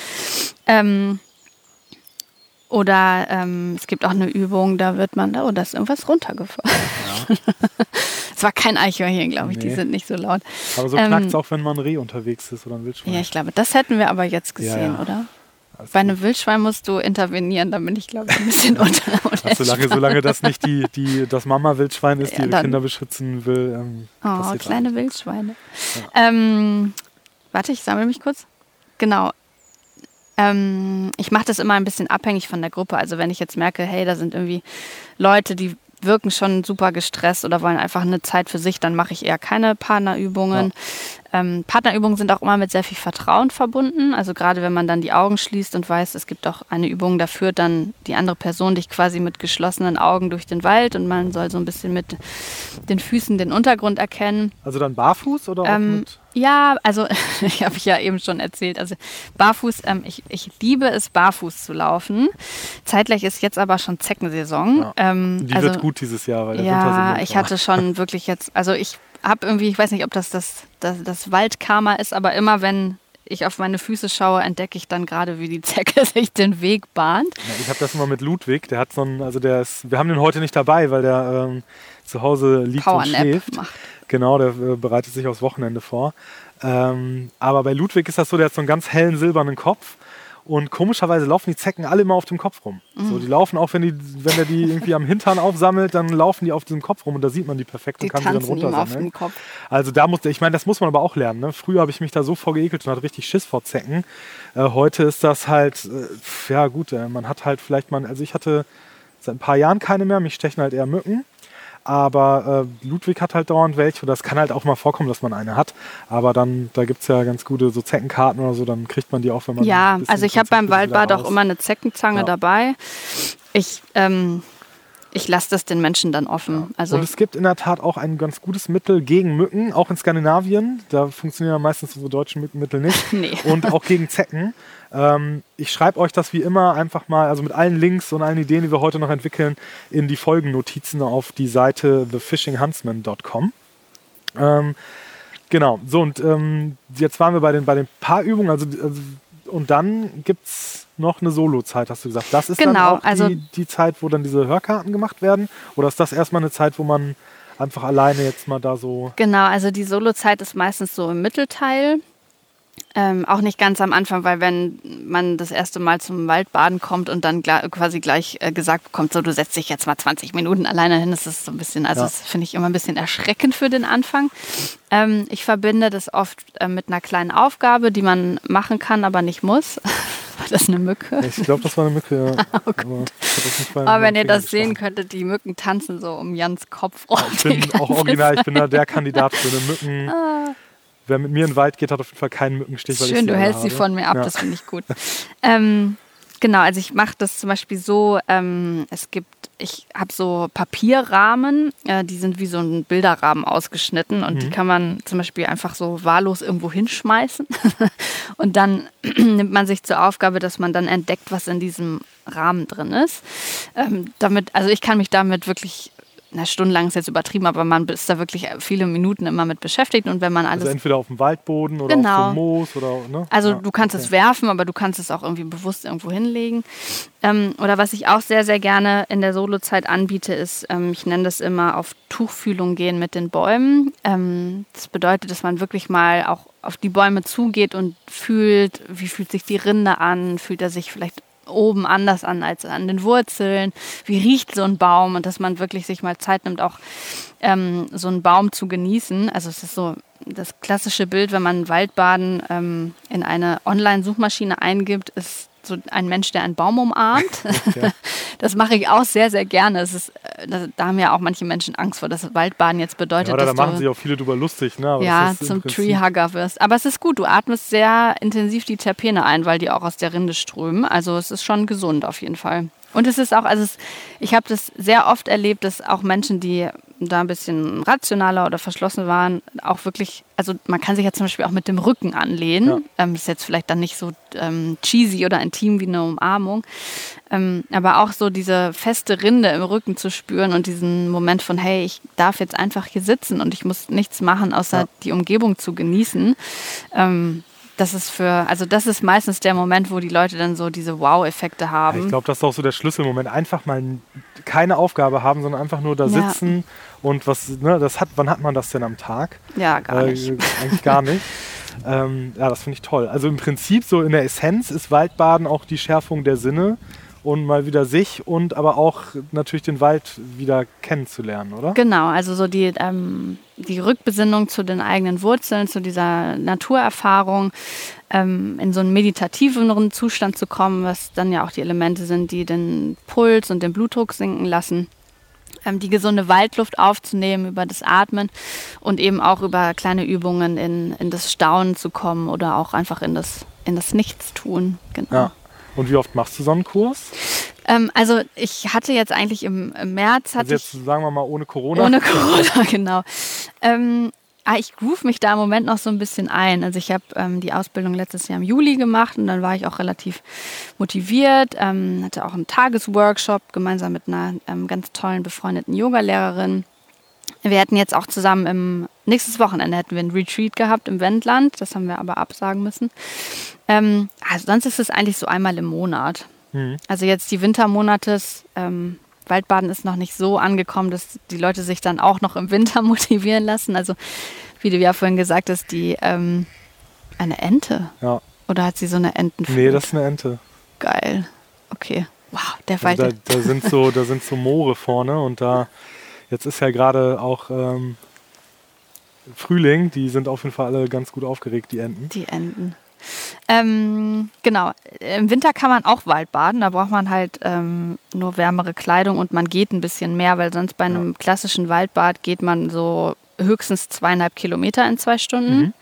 Oder es gibt auch eine Übung, da wird man da, da ist irgendwas runtergefallen. Ja. Es war kein Eichhörnchen, glaube ich, die sind nicht so laut. Aber so knackt es auch, wenn man ein Reh unterwegs ist oder ein Wildschwein. Ja, ich glaube, das hätten wir aber jetzt gesehen, oder? Bei einem Wildschwein musst du intervenieren, da bin ich, glaube ich, ein bisschen solange das nicht das Mama-Wildschwein ist, die ihre Kinder beschützen will. Kleine Wildschweine. Ja. Warte, ich sammle mich kurz. Genau. Ich mache das immer ein bisschen abhängig von der Gruppe. Also wenn ich jetzt merke, hey, da sind irgendwie Leute, die wirken schon super gestresst oder wollen einfach eine Zeit für sich, dann mache ich eher keine Partnerübungen. Ja. Partnerübungen sind auch immer mit sehr viel Vertrauen verbunden. Also gerade wenn man dann die Augen schließt und weiß, es gibt auch eine Übung, da führt dann die andere Person dich quasi mit geschlossenen Augen durch den Wald und man soll so ein bisschen mit den Füßen den Untergrund erkennen. Also dann barfuß oder auch mit? Ja, also ich habe ja eben schon erzählt, also barfuß, ich liebe es, barfuß zu laufen. Zeitgleich ist jetzt aber schon Zeckensaison. Ja. Die wird gut dieses Jahr, weil der Winter so gut war. Ich hatte schon wirklich jetzt, also ich habe irgendwie, ich weiß nicht, ob das Waldkarma ist, aber immer wenn ich auf meine Füße schaue, entdecke ich dann gerade, wie die Zecke sich den Weg bahnt. Ja, ich habe das immer mit Ludwig, der hat wir haben den heute nicht dabei, weil der zu Hause liegt und schläft. Macht. Genau, der bereitet sich aufs Wochenende vor. Aber bei Ludwig ist das so, der hat so einen ganz hellen silbernen Kopf Und komischerweise laufen die Zecken alle immer auf dem Kopf rum. So, die laufen auch, wenn er die irgendwie am Hintern aufsammelt, dann laufen die auf diesem Kopf rum und da sieht man die perfekt und kann sie dann runtersammeln. Auf dem Kopf. Also ich meine, das muss man aber auch lernen. Ne? Früher habe ich mich da so vorgeekelt und hatte richtig Schiss vor Zecken. Heute ist das halt, ja gut, man hat halt vielleicht also ich hatte seit ein paar Jahren keine mehr, mich stechen halt eher Mücken. Aber Ludwig hat halt dauernd welche. Das kann halt auch mal vorkommen, dass man eine hat. Aber dann, da gibt es ja ganz gute so Zeckenkarten oder so, dann kriegt man die auch, wenn man... Ja, also ich habe beim Waldbad auch immer eine Zeckenzange dabei. Ich lasse das den Menschen dann offen. Ja. Also und es gibt in der Tat auch ein ganz gutes Mittel gegen Mücken, auch in Skandinavien. Da funktionieren ja meistens unsere deutschen Mückenmittel nicht. Nee. Und auch gegen Zecken. Ich schreibe euch das wie immer einfach mal, also mit allen Links und allen Ideen, die wir heute noch entwickeln, in die Folgennotizen auf die Seite thefishinghuntsman.com. Genau, so und jetzt waren wir bei den Paarübungen, also und dann gibt es noch eine Solo-Zeit, hast du gesagt. Das ist dann auch die Zeit, wo dann diese Hörkarten gemacht werden? Oder ist das erstmal eine Zeit, wo man einfach alleine jetzt mal da so... Genau, also die Solo-Zeit ist meistens so im Mittelteil. Auch nicht ganz am Anfang, weil wenn man das erste Mal zum Waldbaden kommt und dann quasi gleich gesagt bekommt, so du setzt dich jetzt mal 20 Minuten alleine hin, das ist so ein bisschen, das finde ich immer ein bisschen erschreckend für den Anfang. Ich verbinde das oft mit einer kleinen Aufgabe, die man machen kann, aber nicht muss. War das eine Mücke? Ich glaube, das war eine Mücke, ja. Oh aber wenn ihr das sehen könntet, die Mücken tanzen so um Jans Kopf rum. Ich bin auch original, ich bin da der Kandidat für eine Mücken. Wer mit mir in den Wald geht, hat auf jeden Fall keinen Mückenstich. Schön, du hältst sie von mir ab, das finde ich gut. Genau, also ich mache das zum Beispiel so, ich habe so Papierrahmen, die sind wie so ein Bilderrahmen ausgeschnitten und die kann man zum Beispiel einfach so wahllos irgendwo hinschmeißen und dann nimmt man sich zur Aufgabe, dass man dann entdeckt, was in diesem Rahmen drin ist. Also ich kann mich damit wirklich... stundenlang ist jetzt übertrieben, aber man ist da wirklich viele Minuten immer mit beschäftigt und wenn man alles... Also entweder auf dem Waldboden oder auf dem Moos oder... Ne? Also du kannst es werfen, aber du kannst es auch irgendwie bewusst irgendwo hinlegen. Oder was ich auch sehr, sehr gerne in der Solozeit anbiete, ist, ich nenne das immer auf Tuchfühlung gehen mit den Bäumen. Das bedeutet, dass man wirklich mal auch auf die Bäume zugeht und fühlt, wie fühlt sich die Rinde an, fühlt er sich vielleicht oben anders an als an den Wurzeln, wie riecht so ein Baum und dass man wirklich sich mal Zeit nimmt, auch so einen Baum zu genießen. Also es ist so das klassische Bild, wenn man Waldbaden in eine Online-Suchmaschine eingibt, ist so ein Mensch, der einen Baum umarmt. Okay. Das mache ich auch sehr, sehr gerne. Da haben ja auch manche Menschen Angst vor, dass Waldbaden jetzt bedeutet, ja, oder da machen sich auch viele drüber lustig. Ne? Aber zum Treehugger wirst. Aber es ist gut, du atmest sehr intensiv die Terpene ein, weil die auch aus der Rinde strömen. Also es ist schon gesund auf jeden Fall. Und es ist auch, ich habe das sehr oft erlebt, dass auch Menschen, die da ein bisschen rationaler oder verschlossen waren, auch wirklich, also man kann sich ja zum Beispiel auch mit dem Rücken anlehnen. Ja. Das ist jetzt vielleicht dann nicht so cheesy oder intim wie eine Umarmung. Aber auch so diese feste Rinde im Rücken zu spüren und diesen Moment von, hey, ich darf jetzt einfach hier sitzen und ich muss nichts machen, außer die Umgebung zu genießen. Das ist meistens der Moment, wo die Leute dann so diese Wow-Effekte haben. Ja, ich glaube, das ist auch so der Schlüsselmoment. Einfach mal keine Aufgabe haben, sondern einfach nur da sitzen. Und wann hat man das denn am Tag? Ja, gar nicht. Eigentlich gar nicht. Das finde ich toll. Also im Prinzip so in der Essenz ist Waldbaden auch die Schärfung der Sinne und mal wieder sich und aber auch natürlich den Wald wieder kennenzulernen, oder? Genau, also so die Rückbesinnung zu den eigenen Wurzeln, zu dieser Naturerfahrung, in so einen meditativeren Zustand zu kommen, was dann ja auch die Elemente sind, die den Puls und den Blutdruck sinken lassen. Die gesunde Waldluft aufzunehmen über das Atmen und eben auch über kleine Übungen in das Staunen zu kommen oder auch einfach in das Nichtstun. Genau. Ja. Und wie oft machst du so einen Kurs? Also ich hatte jetzt eigentlich im März... sagen wir mal ohne Corona. Ohne Corona, genau. Ich groove mich da im Moment noch so ein bisschen ein. Also ich habe die Ausbildung letztes Jahr im Juli gemacht und dann war ich auch relativ motiviert. Hatte auch einen Tagesworkshop gemeinsam mit einer ganz tollen befreundeten Yogalehrerin. Wir hatten jetzt auch zusammen nächstes Wochenende hätten wir einen Retreat gehabt im Wendland. Das haben wir aber absagen müssen. Also sonst ist es eigentlich so einmal im Monat. Mhm. Also jetzt die Wintermonate, Waldbaden ist noch nicht so angekommen, dass die Leute sich dann auch noch im Winter motivieren lassen. Also wie du ja vorhin gesagt hast, eine Ente. Ja. Oder hat sie so eine Entenflut? Nee, das ist eine Ente. Geil. Okay. Wow, der Also Wald. da sind so Moore vorne und jetzt ist ja gerade auch Frühling, die sind auf jeden Fall alle ganz gut aufgeregt, die Enten. Die Enten. Genau. Im Winter kann man auch Waldbaden. Da braucht man halt nur wärmere Kleidung und man geht ein bisschen mehr, weil sonst bei einem klassischen Waldbad geht man so höchstens 2,5 Kilometer in 2 Stunden.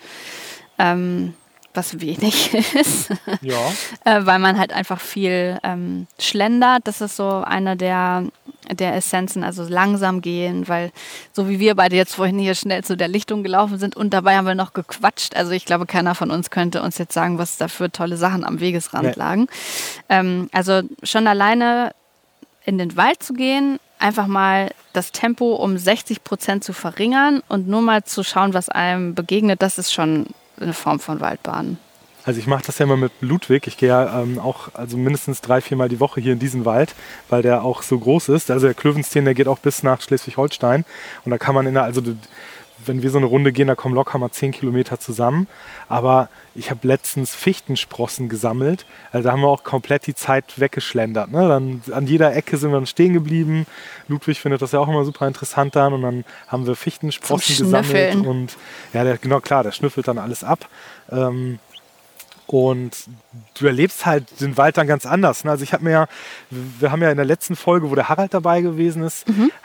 Was wenig ist, weil man halt einfach viel schlendert. Das ist so eine der Essenzen, also langsam gehen, weil so wie wir beide jetzt vorhin hier schnell zu der Lichtung gelaufen sind und dabei haben wir noch gequatscht. Also ich glaube, keiner von uns könnte uns jetzt sagen, was da für tolle Sachen am Wegesrand lagen. Also schon alleine in den Wald zu gehen, einfach mal das Tempo um 60% zu verringern und nur mal zu schauen, was einem begegnet, das ist schon eine Form von Waldbaden. Also ich mache das ja immer mit Ludwig. Ich gehe ja auch mindestens 3-4 Mal die Woche hier in diesen Wald, weil der auch so groß ist. Also der Klövenstein, der geht auch bis nach Schleswig-Holstein. Und da kann man wenn wir so eine Runde gehen, da kommen locker mal 10 Kilometer zusammen. Aber ich habe letztens Fichtensprossen gesammelt. Also da haben wir auch komplett die Zeit weggeschlendert. Ne? Dann an jeder Ecke sind wir dann stehen geblieben. Ludwig findet das ja auch immer super interessant dann. Und dann haben wir Fichtensprossen gesammelt. Und ja, der schnüffelt dann alles ab. Und du erlebst halt den Wald dann ganz anders. Ne? Also wir haben ja in der letzten Folge, wo der Harald dabei gewesen ist,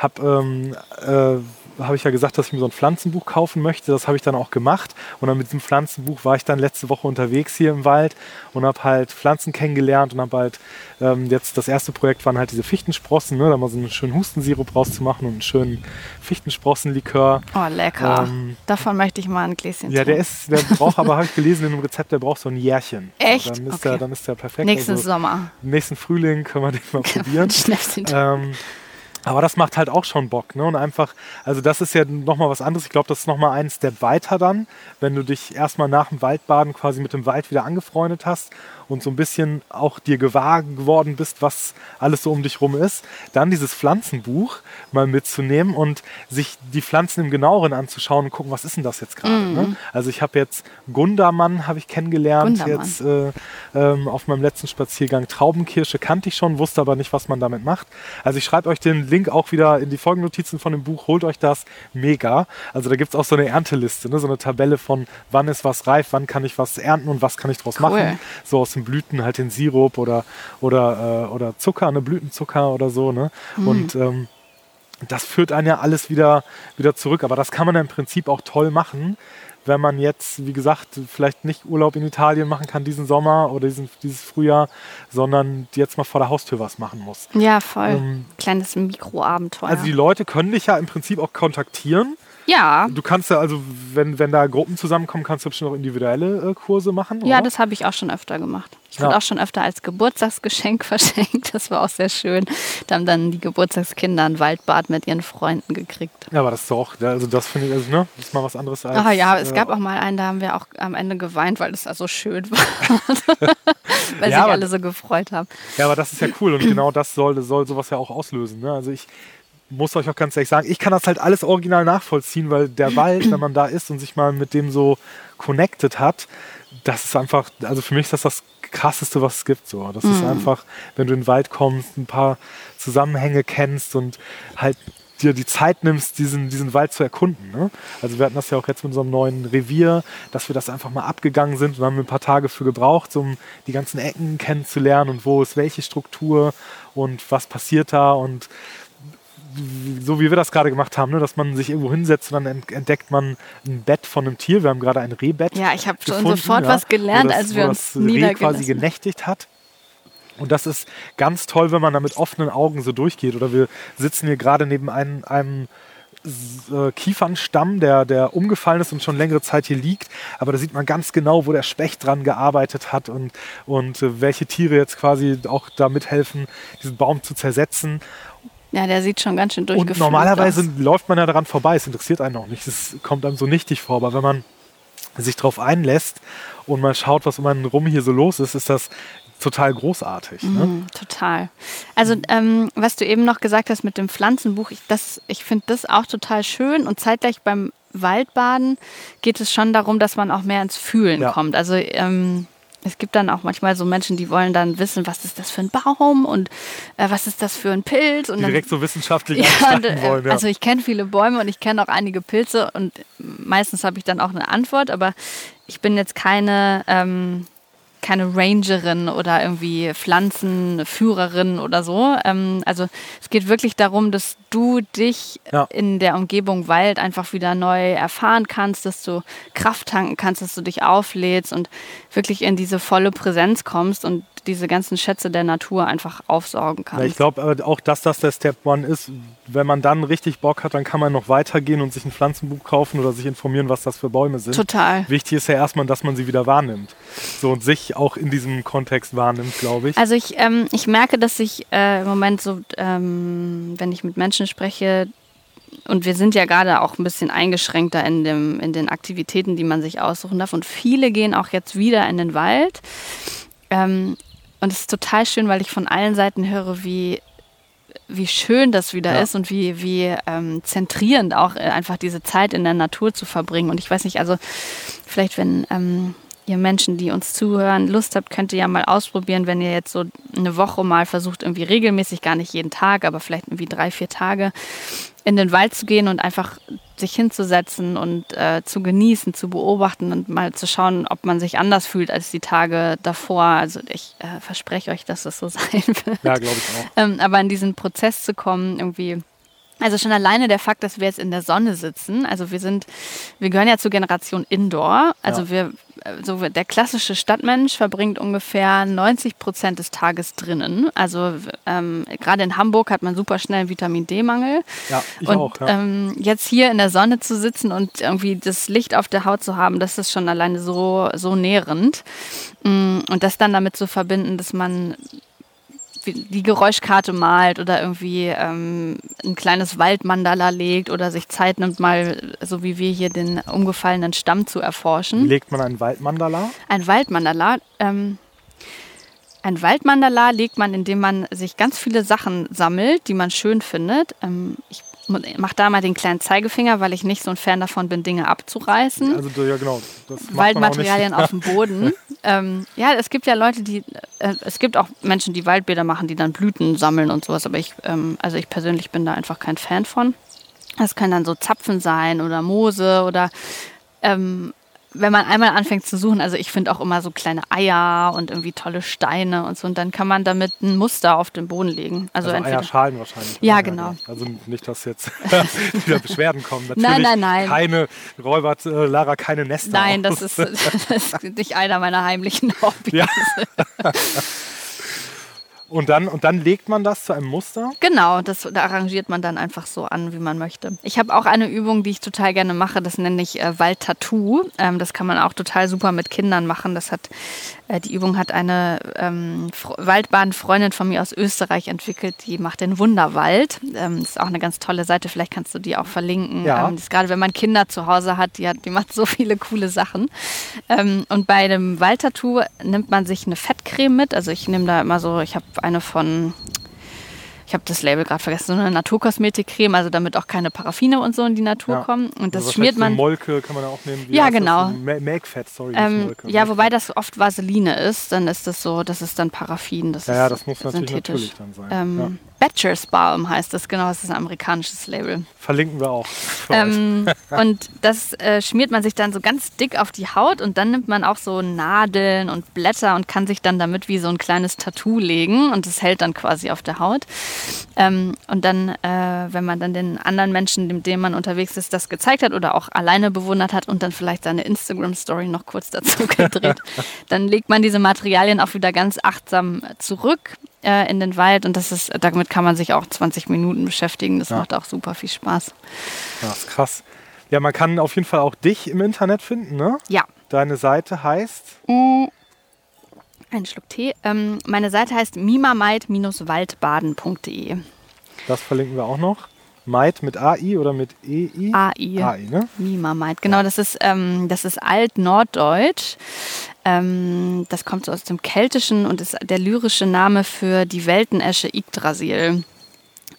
habe ich ja gesagt, dass ich mir so ein Pflanzenbuch kaufen möchte. Das habe ich dann auch gemacht. Und dann mit diesem Pflanzenbuch war ich dann letzte Woche unterwegs hier im Wald und habe halt Pflanzen kennengelernt und habe halt jetzt das erste Projekt waren halt diese Fichtensprossen, ne? Da mal so einen schönen Hustensirup rauszumachen und einen schönen Fichtensprossenlikör. Oh, lecker. Davon möchte ich mal ein Gläschen trinken. Ja, der braucht aber, habe ich gelesen in einem Rezept, der braucht so ein Jährchen. Echt? Dann ist der perfekt. Nächsten Sommer. Nächsten Frühling können wir den mal probieren. Aber das macht halt auch schon Bock, ne? Und einfach, also das ist ja nochmal was anderes. Ich glaube, das ist nochmal einen Step weiter dann, wenn du dich erstmal nach dem Waldbaden quasi mit dem Wald wieder angefreundet hast und so ein bisschen auch dir gewahr geworden bist, was alles so um dich rum ist. Dann dieses Pflanzenbuch mal mitzunehmen und sich die Pflanzen im Genaueren anzuschauen und gucken, was ist denn das jetzt gerade? Ne? Also ich habe jetzt Gundermann habe ich kennengelernt, jetzt auf meinem letzten Spaziergang. Traubenkirsche kannte ich schon, wusste aber nicht, was man damit macht. Also ich schreibe euch den Link auch wieder in die Folgennotizen von dem Buch, holt euch das, mega. Also da gibt es auch so eine Ernteliste, ne? So eine Tabelle von wann ist was reif, wann kann ich was ernten und was kann ich draus machen. So aus den Blüten halt den Sirup oder Zucker, eine Blütenzucker oder so. Ne? Und das führt einen ja alles wieder zurück. Aber das kann man ja im Prinzip auch toll machen, wenn man jetzt, wie gesagt, vielleicht nicht Urlaub in Italien machen kann diesen Sommer oder dieses Frühjahr, sondern jetzt mal vor der Haustür was machen muss. Ja, voll. Kleines Mikroabenteuer. Also die Leute können dich ja im Prinzip auch kontaktieren. Ja. Du kannst ja, also wenn da Gruppen zusammenkommen, kannst du bestimmt auch individuelle Kurse machen, oder? Ja, das habe ich auch schon öfter gemacht. Ich wurde auch schon öfter als Geburtstagsgeschenk verschenkt. Das war auch sehr schön. Da haben dann die Geburtstagskinder ein Waldbad mit ihren Freunden gekriegt. Ja, aber das ist doch, also das finde ich, also, ne, das ist mal was anderes als... Ach ja, es gab auch mal einen, da haben wir auch am Ende geweint, weil es so schön war. Weil sich alle so gefreut haben. Ja, aber das ist ja cool und genau das soll sowas ja auch auslösen. Ne? Also ich muss euch auch ganz ehrlich sagen, ich kann das halt alles original nachvollziehen, weil der Wald, wenn man da ist und sich mal mit dem so connected hat, das ist einfach, also für mich ist das Krasseste, was es gibt. So. Das ist einfach, wenn du in den Wald kommst, ein paar Zusammenhänge kennst und halt dir die Zeit nimmst, diesen Wald zu erkunden. Ne? Also wir hatten das ja auch jetzt mit unserem neuen Revier, dass wir das einfach mal abgegangen sind und haben ein paar Tage für gebraucht, um die ganzen Ecken kennenzulernen und wo ist welche Struktur und was passiert da und so wie wir das gerade gemacht haben, ne, dass man sich irgendwo hinsetzt und dann entdeckt man ein Bett von einem Tier. Wir haben gerade ein Rehbett Ja, ich habe schon sofort was gelernt, als wir uns niedergelassen Reh quasi genächtigt hat. Und das ist ganz toll, wenn man da mit offenen Augen so durchgeht. Oder wir sitzen hier gerade neben einem Kiefernstamm, der umgefallen ist und schon längere Zeit hier liegt. Aber da sieht man ganz genau, wo der Specht dran gearbeitet hat und welche Tiere jetzt quasi auch da mithelfen, diesen Baum zu zersetzen. Ja, der sieht schon ganz schön durchgepflügt aus. Und normalerweise läuft man ja daran vorbei, es interessiert einen auch nicht, es kommt einem so nichtig vor, aber wenn man sich drauf einlässt und mal schaut, was um einen rum hier so los ist, ist das total großartig. Ne? Total. Also was du eben noch gesagt hast mit dem Pflanzenbuch, ich finde das auch total schön und zeitgleich beim Waldbaden geht es schon darum, dass man auch mehr ins Fühlen kommt. Also Es gibt dann auch manchmal so Menschen, die wollen dann wissen, was ist das für ein Baum und was ist das für ein Pilz. Und die dann, direkt so wissenschaftlich einsteigen wollen. Ja. Also ich kenne viele Bäume und ich kenne auch einige Pilze und meistens habe ich dann auch eine Antwort, aber ich bin jetzt keine Rangerin oder irgendwie Pflanzenführerin oder so. Also es geht wirklich darum, dass du dich in der Umgebung Wald einfach wieder neu erfahren kannst, dass du Kraft tanken kannst, dass du dich auflädst und wirklich in diese volle Präsenz kommst und diese ganzen Schätze der Natur einfach aufsaugen kannst. Ja, ich glaube aber auch, dass das der Step One ist. Wenn man dann richtig Bock hat, dann kann man noch weitergehen und sich ein Pflanzenbuch kaufen oder sich informieren, was das für Bäume sind. Total. Wichtig ist ja erstmal, dass man sie wieder wahrnimmt. So und sich auch in diesem Kontext wahrnimmt, glaube ich. Also ich merke, dass ich im Moment so, wenn ich mit Menschen spreche, und wir sind ja gerade auch ein bisschen eingeschränkter in den Aktivitäten, die man sich aussuchen darf. Und viele gehen auch jetzt wieder in den Wald. Und es ist total schön, weil ich von allen Seiten höre, wie schön das wieder ist und wie zentrierend auch einfach diese Zeit in der Natur zu verbringen. Und ich weiß nicht, also vielleicht, wenn ihr Menschen, die uns zuhören, Lust habt, könnt ihr ja mal ausprobieren, wenn ihr jetzt so eine Woche mal versucht, irgendwie regelmäßig, gar nicht jeden Tag, aber vielleicht irgendwie 3-4 Tage in den Wald zu gehen und einfach sich hinzusetzen und zu genießen, zu beobachten und mal zu schauen, ob man sich anders fühlt als die Tage davor. Also ich verspreche euch, dass das so sein wird. Ja, glaube ich auch. Aber in diesen Prozess zu kommen, irgendwie. Also schon alleine der Fakt, dass wir jetzt in der Sonne sitzen, also wir gehören ja zur Generation Indoor, also der klassische Stadtmensch verbringt ungefähr 90% des Tages drinnen. Also gerade in Hamburg hat man super schnell einen Vitamin-D-Mangel. Ja, ich und, auch. Ja. Jetzt hier in der Sonne zu sitzen und irgendwie das Licht auf der Haut zu haben, das ist schon alleine so nährend. Und das dann damit zu verbinden, dass man die Geräuschkarte malt oder irgendwie ein kleines Waldmandala legt oder sich Zeit nimmt, mal so wie wir hier den umgefallenen Stamm zu erforschen. Wie legt man ein Waldmandala? Ein Waldmandala legt man, indem man sich ganz viele Sachen sammelt, die man schön findet. Ich mache da mal den kleinen Zeigefinger, weil ich nicht so ein Fan davon bin, Dinge abzureißen. Also ja, genau. Das Waldmaterialien auf dem Boden. Es gibt ja Leute, es gibt auch Menschen, die Waldbäder machen, die dann Blüten sammeln und sowas, aber ich persönlich bin da einfach kein Fan von. Das können dann so Zapfen sein oder Moose oder wenn man einmal anfängt zu suchen, also ich finde auch immer so kleine Eier und irgendwie tolle Steine und so, und dann kann man damit ein Muster auf den Boden legen. Also Eierschalen wahrscheinlich. Ja, genau. Also nicht, dass jetzt wieder Beschwerden kommen. Natürlich nein. Räubert Lara keine Nester. Nein, das ist nicht einer meiner heimlichen Hobbys. Ja. Und dann legt man das zu einem Muster? Genau, da arrangiert man dann einfach so an, wie man möchte. Ich habe auch eine Übung, die ich total gerne mache, das nenne ich Waldtattoo. Das kann man auch total super mit Kindern machen. Die Übung hat eine Waldbaden-Freundin von mir aus Österreich entwickelt, die macht den Wunderwald. Das ist auch eine ganz tolle Seite, vielleicht kannst du die auch verlinken. Ja. Das ist gerade, wenn man Kinder zu Hause hat, die macht so viele coole Sachen. Und bei dem Waldtattoo nimmt man sich eine Fettcreme mit. Also ich nehme da immer so, ich habe das Label gerade vergessen, so eine Naturkosmetikcreme, also damit auch keine Paraffine und so in die Natur kommen. Und das schmiert man. So Molke kann man ja auch nehmen. Ja, genau. Make-Fett, sorry. Molke. Ja, wobei das oft Vaseline ist, dann ist das so, das ist dann Paraffin. Das muss natürlich dann sein. Bachelor's Balm heißt das, genau, das ist ein amerikanisches Label. Verlinken wir auch. Und das schmiert man sich dann so ganz dick auf die Haut und dann nimmt man auch so Nadeln und Blätter und kann sich dann damit wie so ein kleines Tattoo legen und das hält dann quasi auf der Haut. Und dann, wenn man dann den anderen Menschen, mit denen man unterwegs ist, das gezeigt hat oder auch alleine bewundert hat und dann vielleicht seine Instagram-Story noch kurz dazu gedreht, dann legt man diese Materialien auch wieder ganz achtsam zurück in den Wald und damit kann man sich auch 20 Minuten beschäftigen. Das macht auch super viel Spaß. Ja, das ist krass. Ja, man kann auf jeden Fall auch dich im Internet finden, ne? Ja. Deine Seite heißt? Einen Schluck Tee. Meine Seite heißt mimamaid-waldbaden.de. Das verlinken wir auch noch. Maid mit AI oder mit EI? AI. AI, ne? Mimamaid, genau. Das ist Altnorddeutsch. Das kommt so aus dem Keltischen und ist der lyrische Name für die Weltenesche Yggdrasil.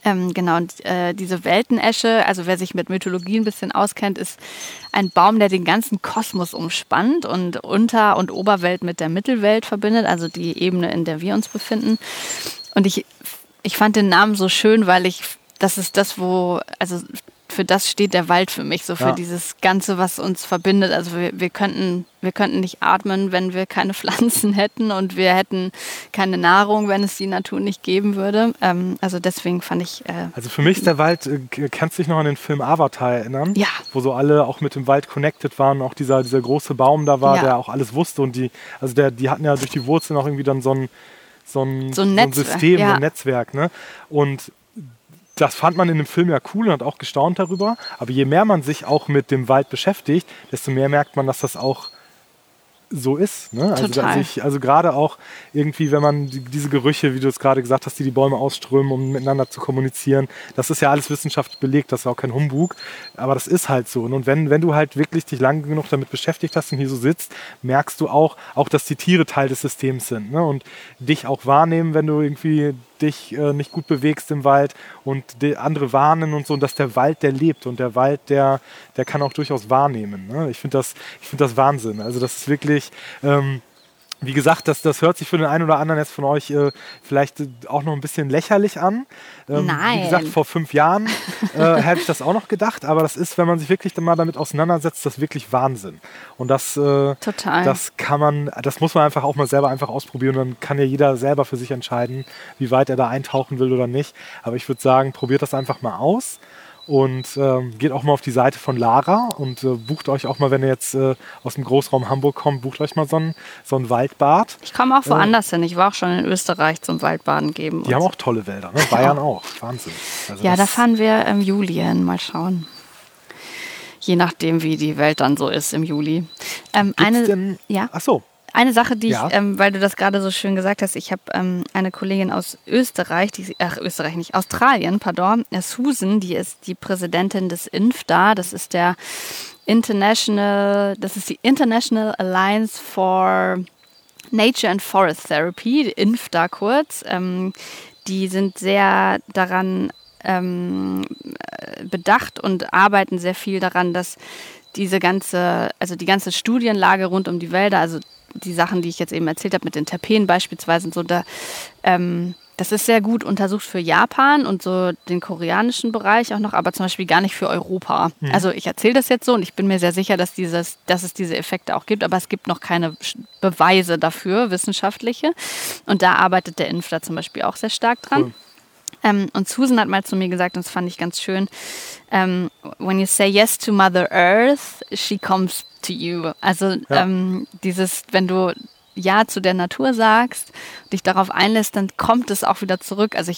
Genau, und diese Weltenesche, also wer sich mit Mythologie ein bisschen auskennt, ist ein Baum, der den ganzen Kosmos umspannt und Unter- und Oberwelt mit der Mittelwelt verbindet, also die Ebene, in der wir uns befinden. Und ich fand den Namen so schön, weil das ist das, also für das steht der Wald für mich, so für dieses Ganze, was uns verbindet. Also wir könnten nicht atmen, wenn wir keine Pflanzen hätten und wir hätten keine Nahrung, wenn es die Natur nicht geben würde. Also deswegen fand ich... also für mich ist der Wald, kannst du dich noch an den Film Avatar erinnern? Ja. Wo so alle auch mit dem Wald connected waren, auch dieser große Baum da war, der auch alles wusste und die hatten ja durch die Wurzeln auch irgendwie dann so ein System, so ein Netzwerk. Ne? Und das fand man in dem Film ja cool und hat auch gestaunt darüber. Aber je mehr man sich auch mit dem Wald beschäftigt, desto mehr merkt man, dass das auch so ist. Ne? Also gerade auch irgendwie, wenn man diese Gerüche, wie du es gerade gesagt hast, die Bäume ausströmen, um miteinander zu kommunizieren, das ist ja alles wissenschaftlich belegt, das ist auch kein Humbug, aber das ist halt so. Und wenn du halt wirklich dich lang genug damit beschäftigt hast und hier so sitzt, merkst du auch, dass die Tiere Teil des Systems sind, ne? Und dich auch wahrnehmen, wenn du irgendwie dich nicht gut bewegst im Wald und andere warnen und so, und dass der Wald, der lebt und der Wald, der kann auch durchaus wahrnehmen. Ne? Ich finde das Wahnsinn. Also das ist wirklich, wie gesagt, das hört sich für den einen oder anderen jetzt von euch vielleicht auch noch ein bisschen lächerlich an. Nein. Wie gesagt, vor 5 Jahren hätte ich das auch noch gedacht, aber das ist, wenn man sich wirklich mal damit auseinandersetzt, das ist wirklich Wahnsinn. Und das muss man einfach auch mal selber einfach ausprobieren, und dann kann ja jeder selber für sich entscheiden, wie weit er da eintauchen will oder nicht. Aber ich würde sagen, probiert das einfach mal aus. Und geht auch mal auf die Seite von Lara und bucht euch auch mal, wenn ihr jetzt aus dem Großraum Hamburg kommt, bucht euch mal so ein Waldbad. Ich komme auch woanders hin. Ich war auch schon in Österreich zum Waldbaden geben. Die haben auch tolle Wälder, ne? Bayern auch. Wahnsinn. Also ja, da fahren wir im Juli hin. Mal schauen. Je nachdem, wie die Welt dann so ist im Juli. Ach so. Eine Sache, die ich, weil du das gerade so schön gesagt hast, ich habe eine Kollegin aus Australien, Susan, die ist die Präsidentin des INFDA, das ist die International Alliance for Nature and Forest Therapy, INFDA kurz. Die sind sehr daran bedacht und arbeiten sehr viel daran, dass die ganze Studienlage rund um die Wälder, also die Sachen, die ich jetzt eben erzählt habe, mit den Terpenen beispielsweise und so, das ist sehr gut untersucht für Japan und so den koreanischen Bereich auch noch, aber zum Beispiel gar nicht für Europa. Mhm. Also ich erzähle das jetzt so und ich bin mir sehr sicher, dass es diese Effekte auch gibt, aber es gibt noch keine Beweise dafür, wissenschaftliche. Und da arbeitet der INFDA zum Beispiel auch sehr stark dran. Cool. Und Susan hat mal zu mir gesagt, und das fand ich ganz schön, when you say yes to Mother Earth, she comes to you. Also wenn du Ja zu der Natur sagst, dich darauf einlässt, dann kommt es auch wieder zurück. Also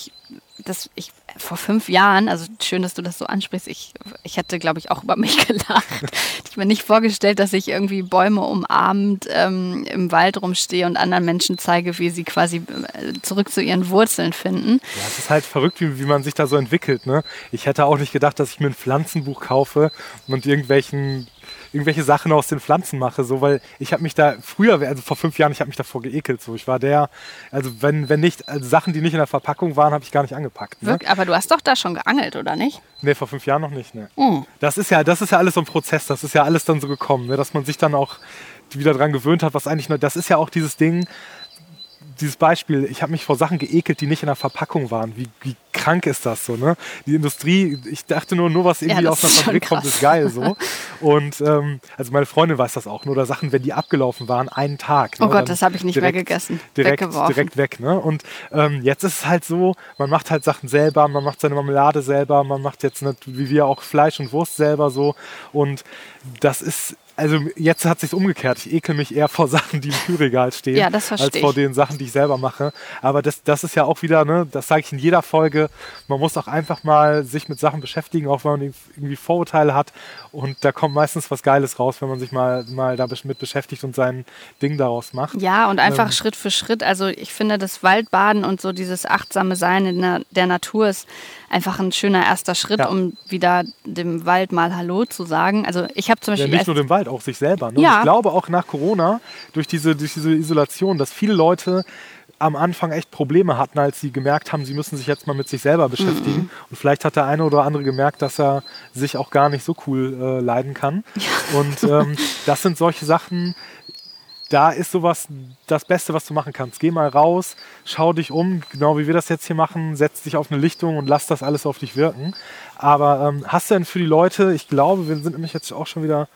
vor 5 Jahren, also schön, dass du das so ansprichst, ich hätte, glaube ich, auch über mich gelacht. Ich habe mir nicht vorgestellt, dass ich irgendwie Bäume umarmend im Wald rumstehe und anderen Menschen zeige, wie sie quasi zurück zu ihren Wurzeln finden. Ja, es ist halt verrückt, wie man sich da so entwickelt. Ne? Ich hätte auch nicht gedacht, dass ich mir ein Pflanzenbuch kaufe und irgendwelche Sachen aus den Pflanzen mache, so, weil ich habe mich da früher, also vor 5 Jahren, ich habe mich davor geekelt, so. Ich war wenn nicht, also Sachen, die nicht in der Verpackung waren, habe ich gar nicht angepackt. Ne? Aber du hast doch da schon geangelt, oder nicht? Nee, vor 5 Jahren noch nicht, ne. Das ist ja alles so ein Prozess, das ist ja alles dann so gekommen, ne? Dass man sich dann auch wieder dran gewöhnt hat, was eigentlich nur, das ist ja auch dieses Ding, dieses Beispiel, ich habe mich vor Sachen geekelt, die nicht in der Verpackung waren. Wie krank ist das so, ne? Die Industrie, ich dachte nur was irgendwie aus einer Fabrik kommt, ist geil so. Und also meine Freundin weiß das auch, nur da Sachen, wenn die abgelaufen waren, einen Tag. Ne? Oh Gott, das habe ich nicht mehr gegessen. Direkt weg, ne? Und jetzt ist es halt so, man macht halt Sachen selber, man macht seine Marmelade selber, man macht jetzt, wie wir auch, Fleisch und Wurst selber so. Und das ist, also jetzt hat es sich umgekehrt. Ich ekel mich eher vor Sachen, die im Kühlregal stehen, als vor den Sachen, die ich selber mache. Aber das ist ja auch wieder, ne, das sage ich in jeder Folge, man muss auch einfach mal sich mit Sachen beschäftigen, auch wenn man irgendwie Vorurteile hat. Und da kommt meistens was Geiles raus, wenn man sich mal damit beschäftigt und sein Ding daraus macht. Ja, und einfach Schritt für Schritt. Also ich finde, das Waldbaden und so dieses achtsame Sein in der Natur ist einfach ein schöner erster Schritt, um wieder dem Wald mal Hallo zu sagen. Also ich habe zum Beispiel... Ja, nicht nur dem Wald, auch sich selber. Ne? Ja. Ich glaube auch nach Corona, durch diese Isolation, dass viele Leute am Anfang echt Probleme hatten, als sie gemerkt haben, sie müssen sich jetzt mal mit sich selber beschäftigen. Und vielleicht hat der eine oder andere gemerkt, dass er sich auch gar nicht so cool leiden kann. Und das sind solche Sachen, da ist sowas das Beste, was du machen kannst. Geh mal raus, schau dich um, genau wie wir das jetzt hier machen, setz dich auf eine Lichtung und lass das alles auf dich wirken. Aber hast du denn für die Leute, ich glaube, wir sind nämlich jetzt auch schon wieder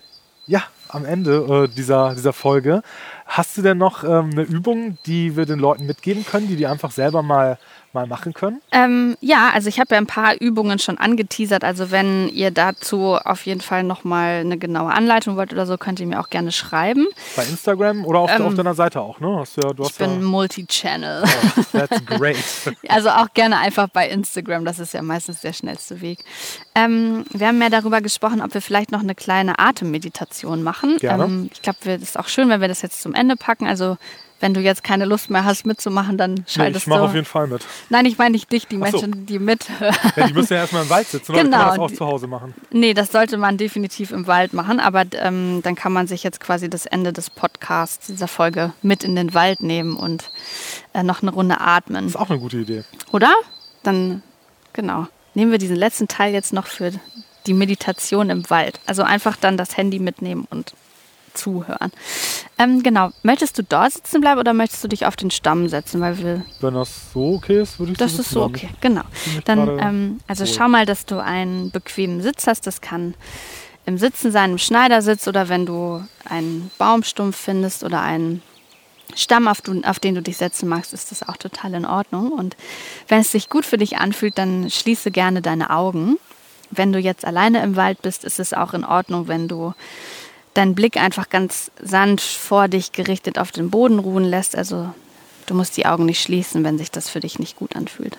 am Ende dieser Folge, hast du denn noch eine Übung, die wir den Leuten mitgeben können, die einfach selber mal machen können? Ja, also ich habe ja ein paar Übungen schon angeteasert. Also wenn ihr dazu auf jeden Fall nochmal eine genaue Anleitung wollt oder so, könnt ihr mir auch gerne schreiben. Bei Instagram oder auf deiner Seite auch, ne? Ich bin Multi-Channel. Oh, that's great. Also auch gerne einfach bei Instagram, das ist ja meistens der schnellste Weg. Wir haben ja darüber gesprochen, ob wir vielleicht noch eine kleine Atemmeditation machen. Gerne. Ich glaube, es ist auch schön, wenn wir das jetzt zum Ende packen. Also wenn du jetzt keine Lust mehr hast mitzumachen, dann schaltest du. Ich mache auf jeden Fall mit. Nein, ich meine nicht dich, die Menschen, die mithören. Ja, die müssen ja erstmal im Wald sitzen, oder Genau. kann man das auch zu Hause machen? Nee, das sollte man definitiv im Wald machen, aber dann kann man sich jetzt quasi das Ende des Podcasts, dieser Folge, mit in den Wald nehmen und noch eine Runde atmen. Das ist auch eine gute Idee. Oder? Dann, genau, nehmen wir diesen letzten Teil jetzt noch für die Meditation im Wald. Also einfach dann das Handy mitnehmen und zuhören. Genau, möchtest du dort sitzen bleiben oder möchtest du dich auf den Stamm setzen? Wenn das so okay ist, würde ich das ist so okay, genau. Dann, schau mal, dass du einen bequemen Sitz hast. Das kann im Sitzen sein, im Schneidersitz oder wenn du einen Baumstumpf findest oder einen Stamm, auf den du dich setzen magst, ist das auch total in Ordnung. Und wenn es sich gut für dich anfühlt, dann schließe gerne deine Augen. Wenn du jetzt alleine im Wald bist, ist es auch in Ordnung, wenn du deinen Blick einfach ganz sanft vor dich gerichtet auf den Boden ruhen lässt. Also du musst die Augen nicht schließen, wenn sich das für dich nicht gut anfühlt.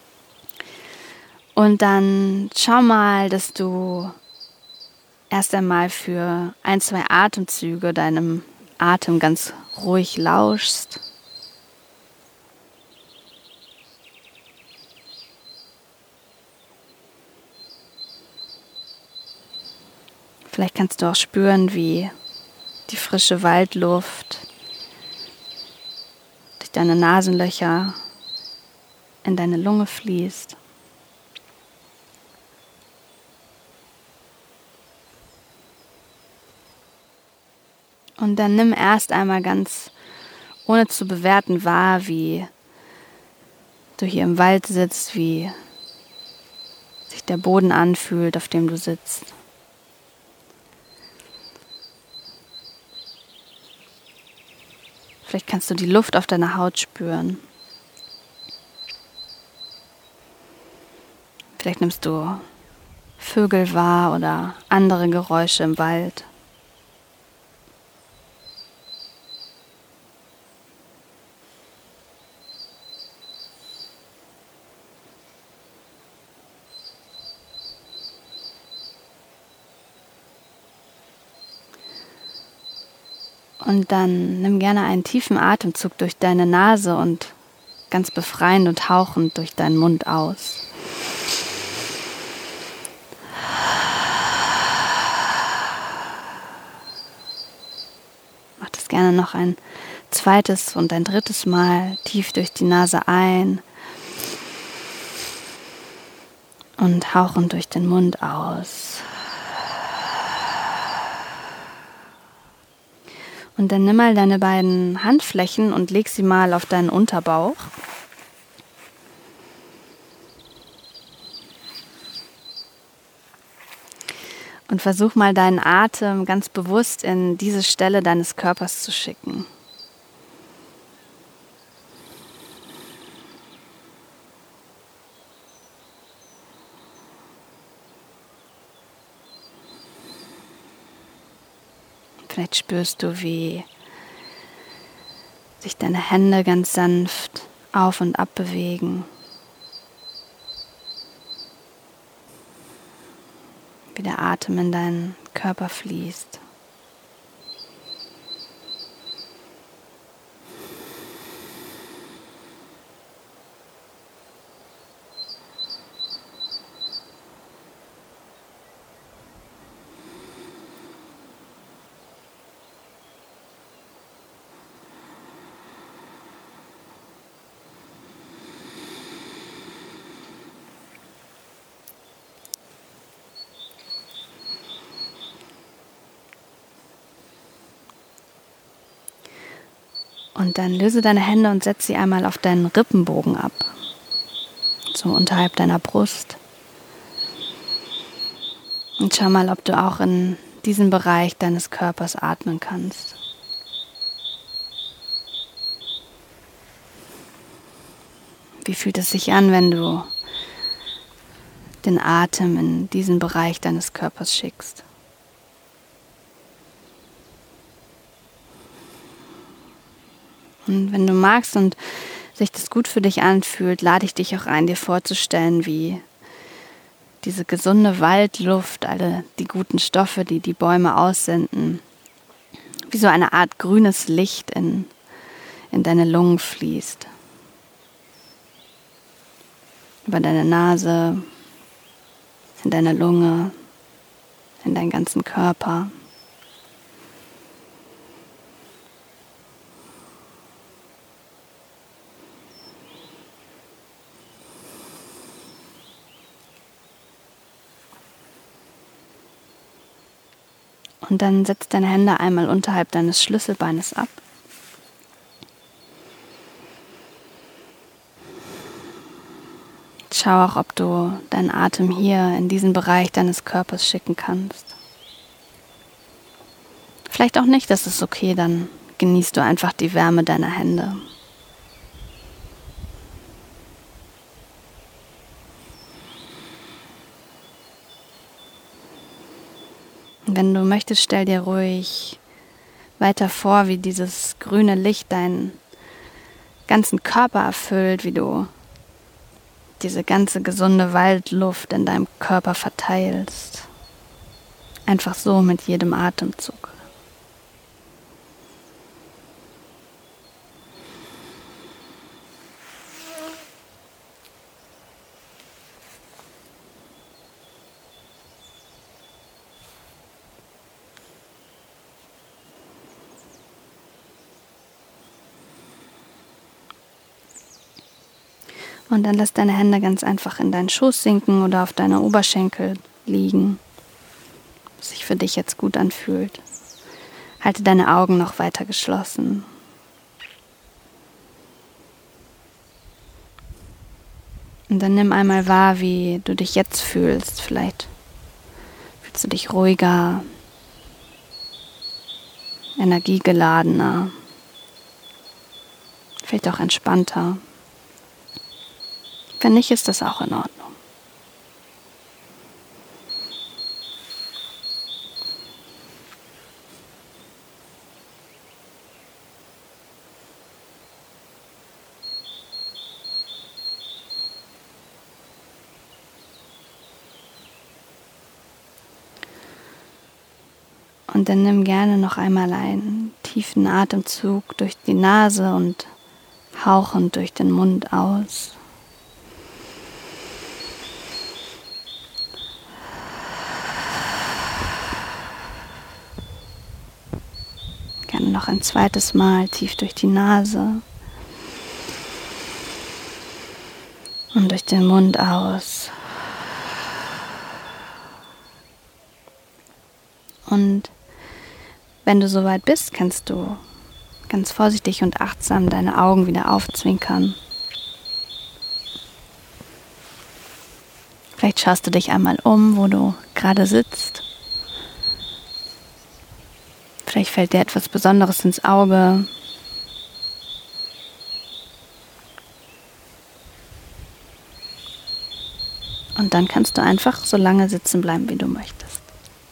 Und dann schau mal, dass du erst einmal für 1, 2 Atemzüge deinem Atem ganz ruhig lauschst. Vielleicht kannst du auch spüren, wie die frische Waldluft durch deine Nasenlöcher in deine Lunge fließt. Und dann nimm erst einmal ganz ohne zu bewerten wahr, wie du hier im Wald sitzt, wie sich der Boden anfühlt, auf dem du sitzt. Vielleicht kannst du die Luft auf deiner Haut spüren. Vielleicht nimmst du Vögel wahr oder andere Geräusche im Wald. Und dann nimm gerne einen tiefen Atemzug durch deine Nase und ganz befreiend und hauchend durch deinen Mund aus. Mach das gerne noch ein zweites und ein drittes Mal tief durch die Nase ein und hauchend durch den Mund aus. Und dann nimm mal deine beiden Handflächen und leg sie mal auf deinen Unterbauch. Und versuch mal deinen Atem ganz bewusst in diese Stelle deines Körpers zu schicken. Vielleicht spürst du, wie sich deine Hände ganz sanft auf und ab bewegen. Wie der Atem in deinen Körper fließt. Und dann löse deine Hände und setz sie einmal auf deinen Rippenbogen ab. So unterhalb deiner Brust. Und schau mal, ob du auch in diesen Bereich deines Körpers atmen kannst. Wie fühlt es sich an, wenn du den Atem in diesen Bereich deines Körpers schickst? Und wenn du magst und sich das gut für dich anfühlt, lade ich dich auch ein, dir vorzustellen, wie diese gesunde Waldluft, alle die guten Stoffe, die die Bäume aussenden, wie so eine Art grünes Licht in deine Lungen fließt. Über deine Nase, in deine Lunge, in deinen ganzen Körper. Und dann setz deine Hände einmal unterhalb deines Schlüsselbeines ab. Schau auch, ob du deinen Atem hier in diesen Bereich deines Körpers schicken kannst. Vielleicht auch nicht, das ist okay, dann genießt du einfach die Wärme deiner Hände. Wenn du möchtest, stell dir ruhig weiter vor, wie dieses grüne Licht deinen ganzen Körper erfüllt, wie du diese ganze gesunde Waldluft in deinem Körper verteilst. Einfach so mit jedem Atemzug. Und dann lass deine Hände ganz einfach in deinen Schoß sinken oder auf deine Oberschenkel liegen, was sich für dich jetzt gut anfühlt. Halte deine Augen noch weiter geschlossen. Und dann nimm einmal wahr, wie du dich jetzt fühlst. Vielleicht fühlst du dich ruhiger, energiegeladener, vielleicht auch entspannter. Wenn nicht, ist das auch in Ordnung. Und dann nimm gerne noch einmal einen tiefen Atemzug durch die Nase und hauchend durch den Mund aus. Gerne noch ein zweites Mal tief durch die Nase und durch den Mund aus. Und wenn du soweit bist, kannst du ganz vorsichtig und achtsam deine Augen wieder aufzwinkern. Vielleicht schaust du dich einmal um, wo du gerade sitzt. Vielleicht fällt dir etwas Besonderes ins Auge. Und dann kannst du einfach so lange sitzen bleiben, wie du möchtest.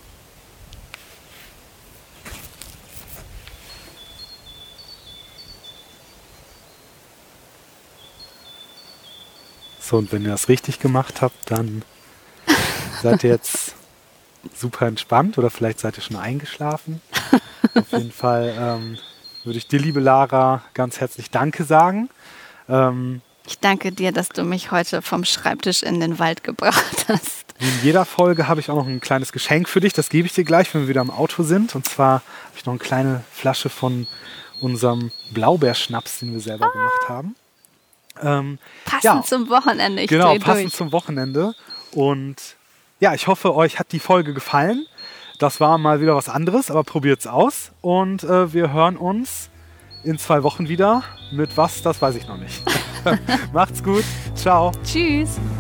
So, und wenn ihr das richtig gemacht habt, dann seid ihr jetzt super entspannt oder vielleicht seid ihr schon eingeschlafen. Auf jeden Fall würde ich dir, liebe Lara, ganz herzlich Danke sagen. Ich danke dir, dass du mich heute vom Schreibtisch in den Wald gebracht hast. Wie in jeder Folge habe ich auch noch ein kleines Geschenk für dich. Das gebe ich dir gleich, wenn wir wieder im Auto sind. Und zwar habe ich noch eine kleine Flasche von unserem Blaubeerschnaps, den wir selber gemacht haben. Passend zum Wochenende. Genau, passend zum Wochenende. Und ja, ich hoffe, euch hat die Folge gefallen. Das war mal wieder was anderes, aber probiert's aus. Und wir hören uns in 2 Wochen wieder. Mit was, das weiß ich noch nicht. Macht's gut. Ciao. Tschüss.